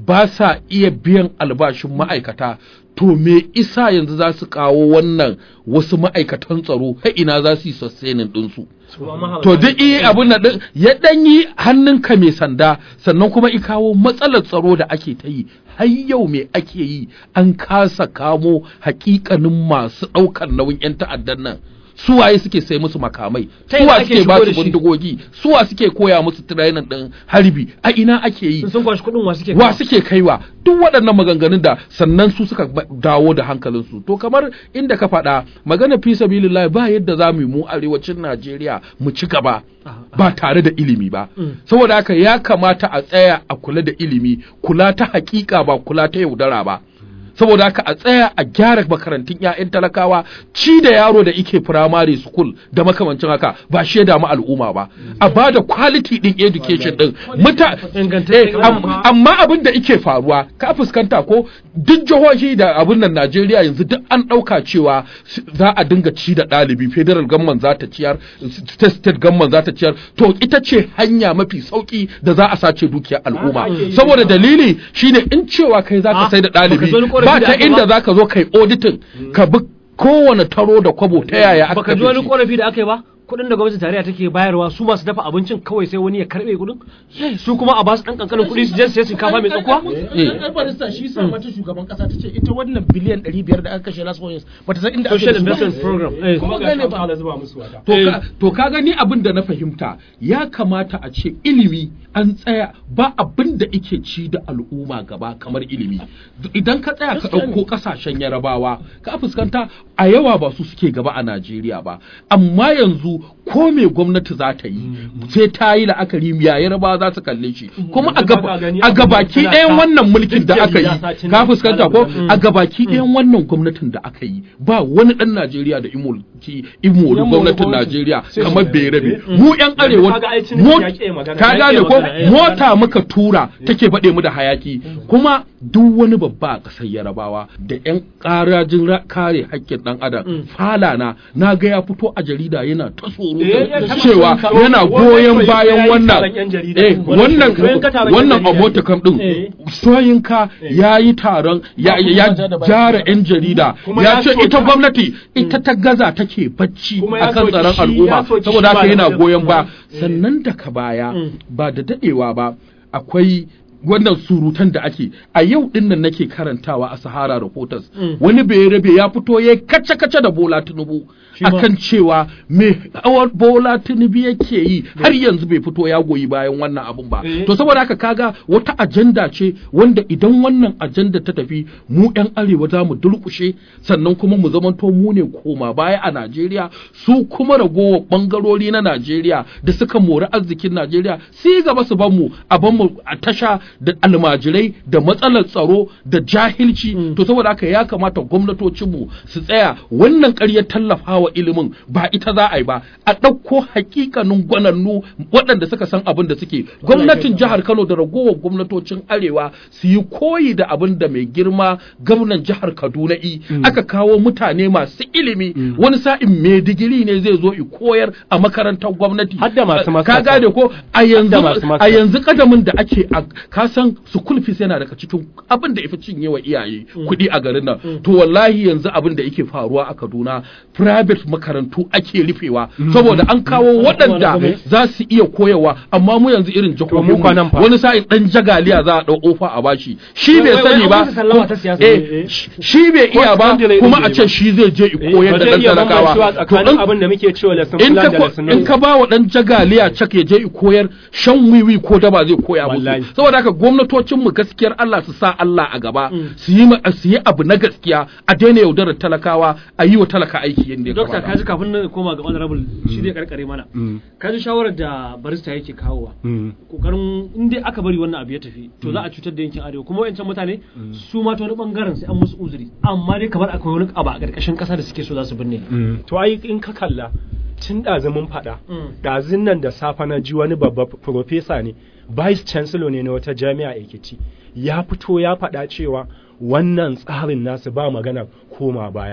ba sa iya biyan albashin ma'aikata, to me isa yanzu za su kawo wannan wasu ma'aikatan tsaro ta ina za su yi sustaining ɗinsu. To duk iya abin da ya ɗan yi hannunka mai sanda, sannan kuma i kawo matsalar tsaro da ake ta yi har yau me ake yi, an kasa kamo hakikanin masu ɗaukar nauyin 'yan ta'addan nan. Suwaye suke sai musu makamai, suwa suke ba su bindigogi, suwa suke koya musu training din harbi, a ina ake yi, sun kwashi kudin wa suke wa suke kaiwa, duk waɗannan maganganun da sannan su suka dawo da hankalinsu. To kamar inda ka faɗa magana fi sabilillah, ba yadda za mu yi mu arewacin Najeriya mu ci gaba ba tare da ilimi ba. Saboda haka ya kamata a tsaya a kula da ilimi, kula ta hakika ba kula ta yaudara ba. Saboda haka a tsaya a gyara makarantun 'ya'yan talakawa, ci da yaro da ike primary school da makamancin haka ba shi ya damu al'umma ba, a ba da quality din education din muta amma abin da ike faruwa ka fuskanta ko duk jihohi da abin nan Najeriya yanzu duk an ɗauka cewa za a dinga ci da ɗalibi, federal government za ta ciyar, state state government za ta ciyar, to ita ce hanya mafi sauki da za a sace dukiyar al'umma. Saboda dalili shine in cewa kai za ka sai da ɗalibi ba ta inda za ka zo kai auditin ka bi kowane taro da kwabo ta yaya aka baka ji wani korafi da aka yi ba, kuɗin da gwamnatin tarayya take bayarwa su masu dafa abincin kawai sai wani ya karɓe kuɗin su kuma a basu ɗan ƙanƙanin kuɗi su je su sai shinkafa mai tsakuwa. Ɗan barista shi sa mata shugaban ƙasa ta ce ita wannan biliyan ɗari biyar da aka kashe last four years bata san inda aka social investment program kuma gane ba zuba musu wata. To ka gani abin da na fahimta ya kamata a ce ilimi an tsaya, ba abin da ike ci da al'umma gaba kamar ilimi. Idan ka tsaya ka ɗauko ƙasashen Yarabawa ka fuskanta a yawa ba su suke gaba a Najeriya ba, amma yanzu ko me gwamnati za ta yi sai ta yi la'akari ya Yarabawa za su kalle shi, kuma a gabaki ɗayan wannan mulkin da aka yi ka fuskanta ko a gabaki ɗayan wannan gwamnatin da aka yi ba wani ɗan Najeriya da imolci imolu gwamnatin Najeriya kamar Berabe. Mu ƴan arewa ka gane ko mota muka tura take baɗe mu da hayaki, kuma duk wani babba a ƙasar Yarabawa da ƴan ƙarajin kare haƙƙin ɗan adam falana na ga ya fito a jarida yana ta tsoro cewa yana goyon bayan wannan eh wannan wannan abotakam din Soyinka yayi taron ya jara ƴan jarida ya ce ita gwamnati ita ta gaza take bacci akan tsaron al'umma, saboda haka yana goyon ba. Sannan daga baya ba da dadewa ba akwai wannan surutan da ake a yau din nan nake karantawa a Sahara Reporters, wani bai rabe ya fito ya kace kace da Bola Tinubu akan cewa me Bola Tinubu yake yi har yanzu bai fito ya goyi bayan wannan abun ba. To saboda haka kaga wata ajanda ce wanda idan wannan ajanda ta tafi mu yan arewa za mu durkushe, sannan kuma mu zamanto mu ne koma baya a Najeriya, su kuma ragowar bangarori na Najeriya da suka mori arzikin Najeriya sai gaba su ban mu a ban mu a tasha da almajirai da matsalar tsaro da jahilci. To saboda haka ya kamata gwamnatocinmu su tsaya, wannan ƙaryar tallafawa ilimin ba ita za a yi ba, a ɗauko hakikanin gwanannu waɗanda suka san abin da suke. Gwamnatin jihar Kano da ragowar gwamnatocin arewa su yi koyi da abin da mai girma gwamnan jihar Kaduna i aka kawo mutane masu ilimi, wani sa'in mai digiri ne zai zo i koyar a makarantar gwamnati. Ka gane ko a yanzu a yanzu kadamin da ake ka san school fees yana daga cikin abin da yafi cinye wa iyaye kuɗi a garin nan. To wallahi yanzu abin da yake faruwa a Kaduna private makarantu ake rufewa saboda an kawo waɗanda za su iya koyarwa, amma mu yanzu irin jihohin wani sa'in dan jagaliya za a dau ofa a bashi, shi bai sani ba eh shi bai iya ba kuma a ce shi zai je i koyar da dan talakawa. To dan abin da muke cewa lesson plan da lesson in ka ba wa dan jagaliya cak ya je i koyar shan wiwi ko da ba zai koya musu. Saboda haka gwamnatocin mu gaskiyar Allah su sa Allah a gaba, su yi su yi abu na gaskiya, a daina yaudarar talakawa, a yi wa talaka aiki yadda ya kamata. Dokta kaji kafin na koma ga honorable shi zai karkare mana. Kaji shawarar da barista yake kawowa. Kokarin in dai aka bari wannan abu ya tafi to za a cutar da yankin arewa, kuma wayancan mutane su ma ta wani bangaren sai an musu uzuri, amma dai kamar akwai wani abu a karkashin kasa da suke so za su binne. To ai in ka kalla tun ɗazu mun faɗa ɗazun nan da safa na ji wani babba profesa ne, vice chancellor ne na wata jami'a Ekiti, ya fito ya faɗa cewa wannan tsarin nasu ba magana koma baya.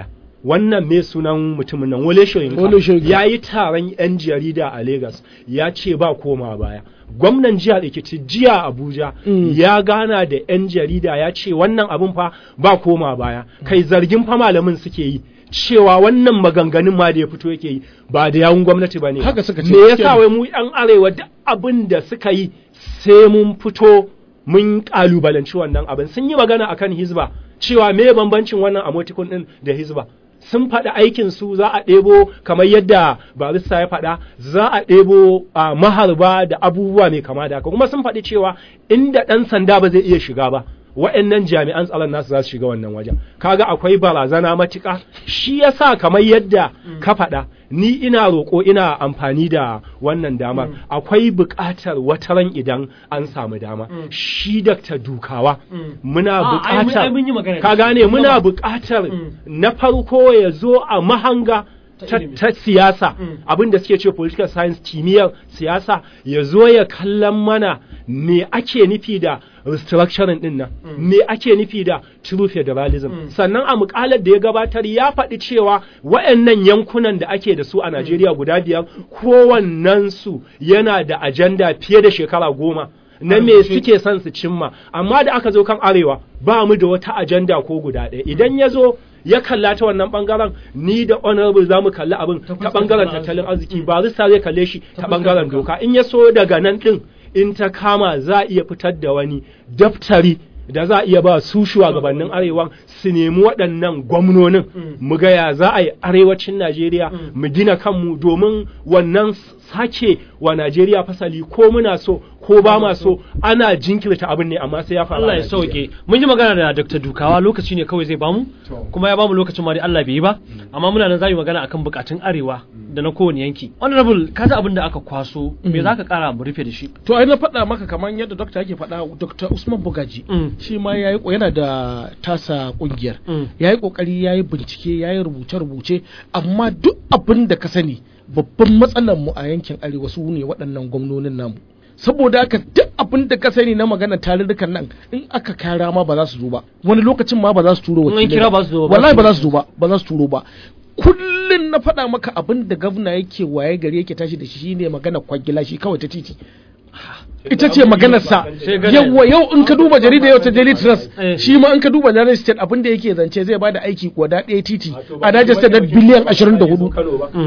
wannan me sunan mutumin nan Wole Soyinka ya yi taron yan jarida a Lagos ya ce ba koma baya. Gwamnan jihar Ekiti jiya Abuja mm. ya gana da yan jarida ya ce wannan abin fa ba koma baya kai zargin fa malamin suke yi cewa wannan maganganun ma da ya fito yake yi ba da yawun gwamnati ba ne. Haka suka ce. Me yasa wai mu yan arewa duk abin da suka yi sai mun fito mun kalubalanci wannan abin. Sun yi magana akan Hizba cewa me bambancin wannan emoticon din da Hizba. Sun faɗi aikin su za a ɗebo kamar yadda barista ya faɗa za a ɗebo uh, maharba da abubuwa mai kama da haka kuma sun faɗi cewa inda ɗan sanda ba zai iya shiga ba wa'annan jami'an tsaron nasu za su shiga wannan wajen kaga akwai barazana matuƙa shi yasa kamar yadda mm. ka faɗa ni ina roƙo ina amfani da wannan damar mm. akwai buƙatar wataran idan an samu dama mm. shi Dakta Dukawa mm. muna buƙatar ka gane muna buƙatar mm. na farko ya zo a mahanga ta, ta siyasa mm. abin da suke ce political science kimiyyar siyasa ya zo ya kallon mana me ake nufi da restructuring din nan mm. me ake nufi da true federalism mm. sannan a mukalar da ya gabatar ya faɗi cewa wayannan yankunan da ake da su a Najeriya mm. guda biyar kowannen su yana da ajanda fiye da shekara goma na me suke son su cimma amma da aka zo kan arewa ba mu da wata ajanda ko guda ɗaya idan ya zo ya kalla ta wannan bangaren ni da honorable za mu kalli abin ta bangaren tattalin arziki ba zai zai kalle shi ta bangaren doka in ya so daga nan din in ta kama za a iya fitar da wani daftari da za a iya ba su shugabannin arewa su nemi waɗannan gwamnonin mu ga ya za a yi arewacin Najeriya mu gina kanmu domin wannan sake wa Najeriya fasali ko muna so ko ba ma so ana jinkirta abin ne amma sai ya faru. Allah ya sauke. Mun yi magana da Dakta Dukawa lokaci ne kawai zai bamu kuma ya bamu lokacin ma dai Allah bai yi ba amma muna nan zamu magana akan bukatun arewa da na kowane yanki. Honorable kaji abin da aka kwaso me zaka kara mu rufe da shi? To ai na faɗa maka kamar yadda Dokta yake faɗa Dokta Usman Bugaji shi ma yayi yana da tasa kungiyar yayi kokari yayi bincike yayi rubuce rubuce amma duk abin da ka sani babban matsalar mu a yankin arewa su ne waɗannan gwamnonin namu saboda haka duk abin da ka sani na magana tarurrukan nan in aka kara ma ba za su zo ba wani lokacin ma ba za su turo wakilai wallahi ba za su zo ba ba za su turo ba kullun na faɗa maka abin da gwamna yake waye gari yake tashi da shi shine magana kwangila shi kawai ta titi ita ce maganarsa yawa yau in ka duba jarida yau ta Daily Trust shi ma in ka duba Niger State abin da yake zance zai bada aiki guda ɗaya titi a Niger State na biliyan ashirin da hudu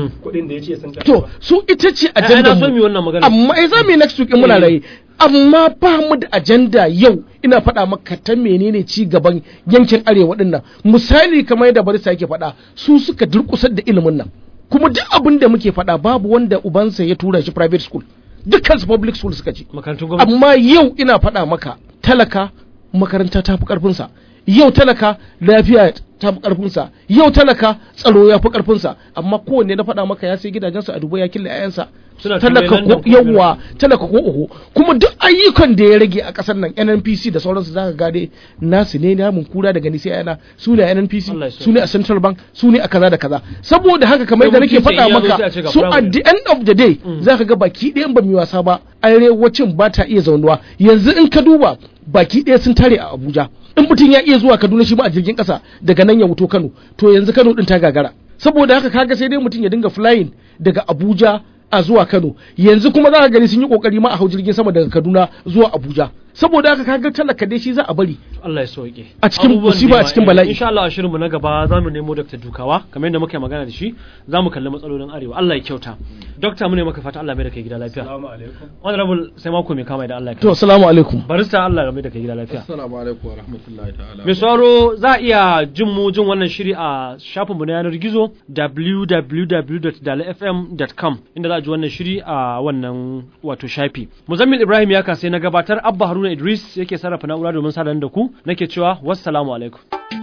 to su ita ce ajanda mu amma ai za mu yi next week in muna raye amma ba mu da ajanda yau ina faɗa maka ta menene ci gaban yankin arewa din nan misali kamar yadda barista yake faɗa su suka durƙusar da ilimin nan kuma duk abin da muke faɗa babu wanda ubansa ya tura shi private school dukkan su public school suka ci amma yau ina faɗa maka talaka makaranta ta fi ƙarfinsa yau talaka lafiya ta fi ƙarfinsa yau talaka tsaro ya fi ƙarfinsa amma kowanne na faɗa maka ya sai gidajensa a Dubai ya killa 'ya'yansa talaka ko yawa talaka ko uku kuma duk ayyukan da ya rage a ƙasar nan N N P C da sauransu zaka ga dai nasu ne namun kura daga ni sai yana su ne N N P C su ne a Central Bank su ne a kaza da kaza saboda haka kamar da nake faɗa maka so at the end of the day zaka ga baki ɗayan ba mai wasa ba arewacin ba ta iya zaunuwa yanzu in ka duba baki ɗaya sun tare a Abuja in mutum ya iya zuwa Kaduna shi ma a jirgin ƙasa daga nan ya wuto Kano to yanzu Kano din ta gagara saboda haka kaga sai dai mutum ya dinga flying daga Abuja a zuwa Kano yanzu kuma za ka gani sun yi kokari ma a hau jirgin sama daga Kaduna zuwa Abuja saboda haka kaga talaka dai shi za a bari Allah ya sauke a cikin musiba a cikin bala'i insha Allah a shirin mu na gaba za mu nemo Dakta Dukawa kamar yadda muke magana da shi za mu kalli matsalolin arewa Allah ya kyauta Dokta mu ne maka fata Allah mai da kai gida lafiya assalamu alaikum honorable sai mako mai kama da Allah ya to assalamu alaikum barista Allah ya mai da kai gida lafiya assalamu alaikum wa rahmatullahi ta'ala mai sauraro za a iya jin mu jin wannan shiri a shafin mu na yanar gizo w w w dot dala f m dot com inda za a ji wannan shiri a wannan wato shafi Muzammil Ibrahim ya kasai na gabatar Abba Haruna Idris yake sarrafa na'ura domin sadan da ku nake cewa wassalamu alaikum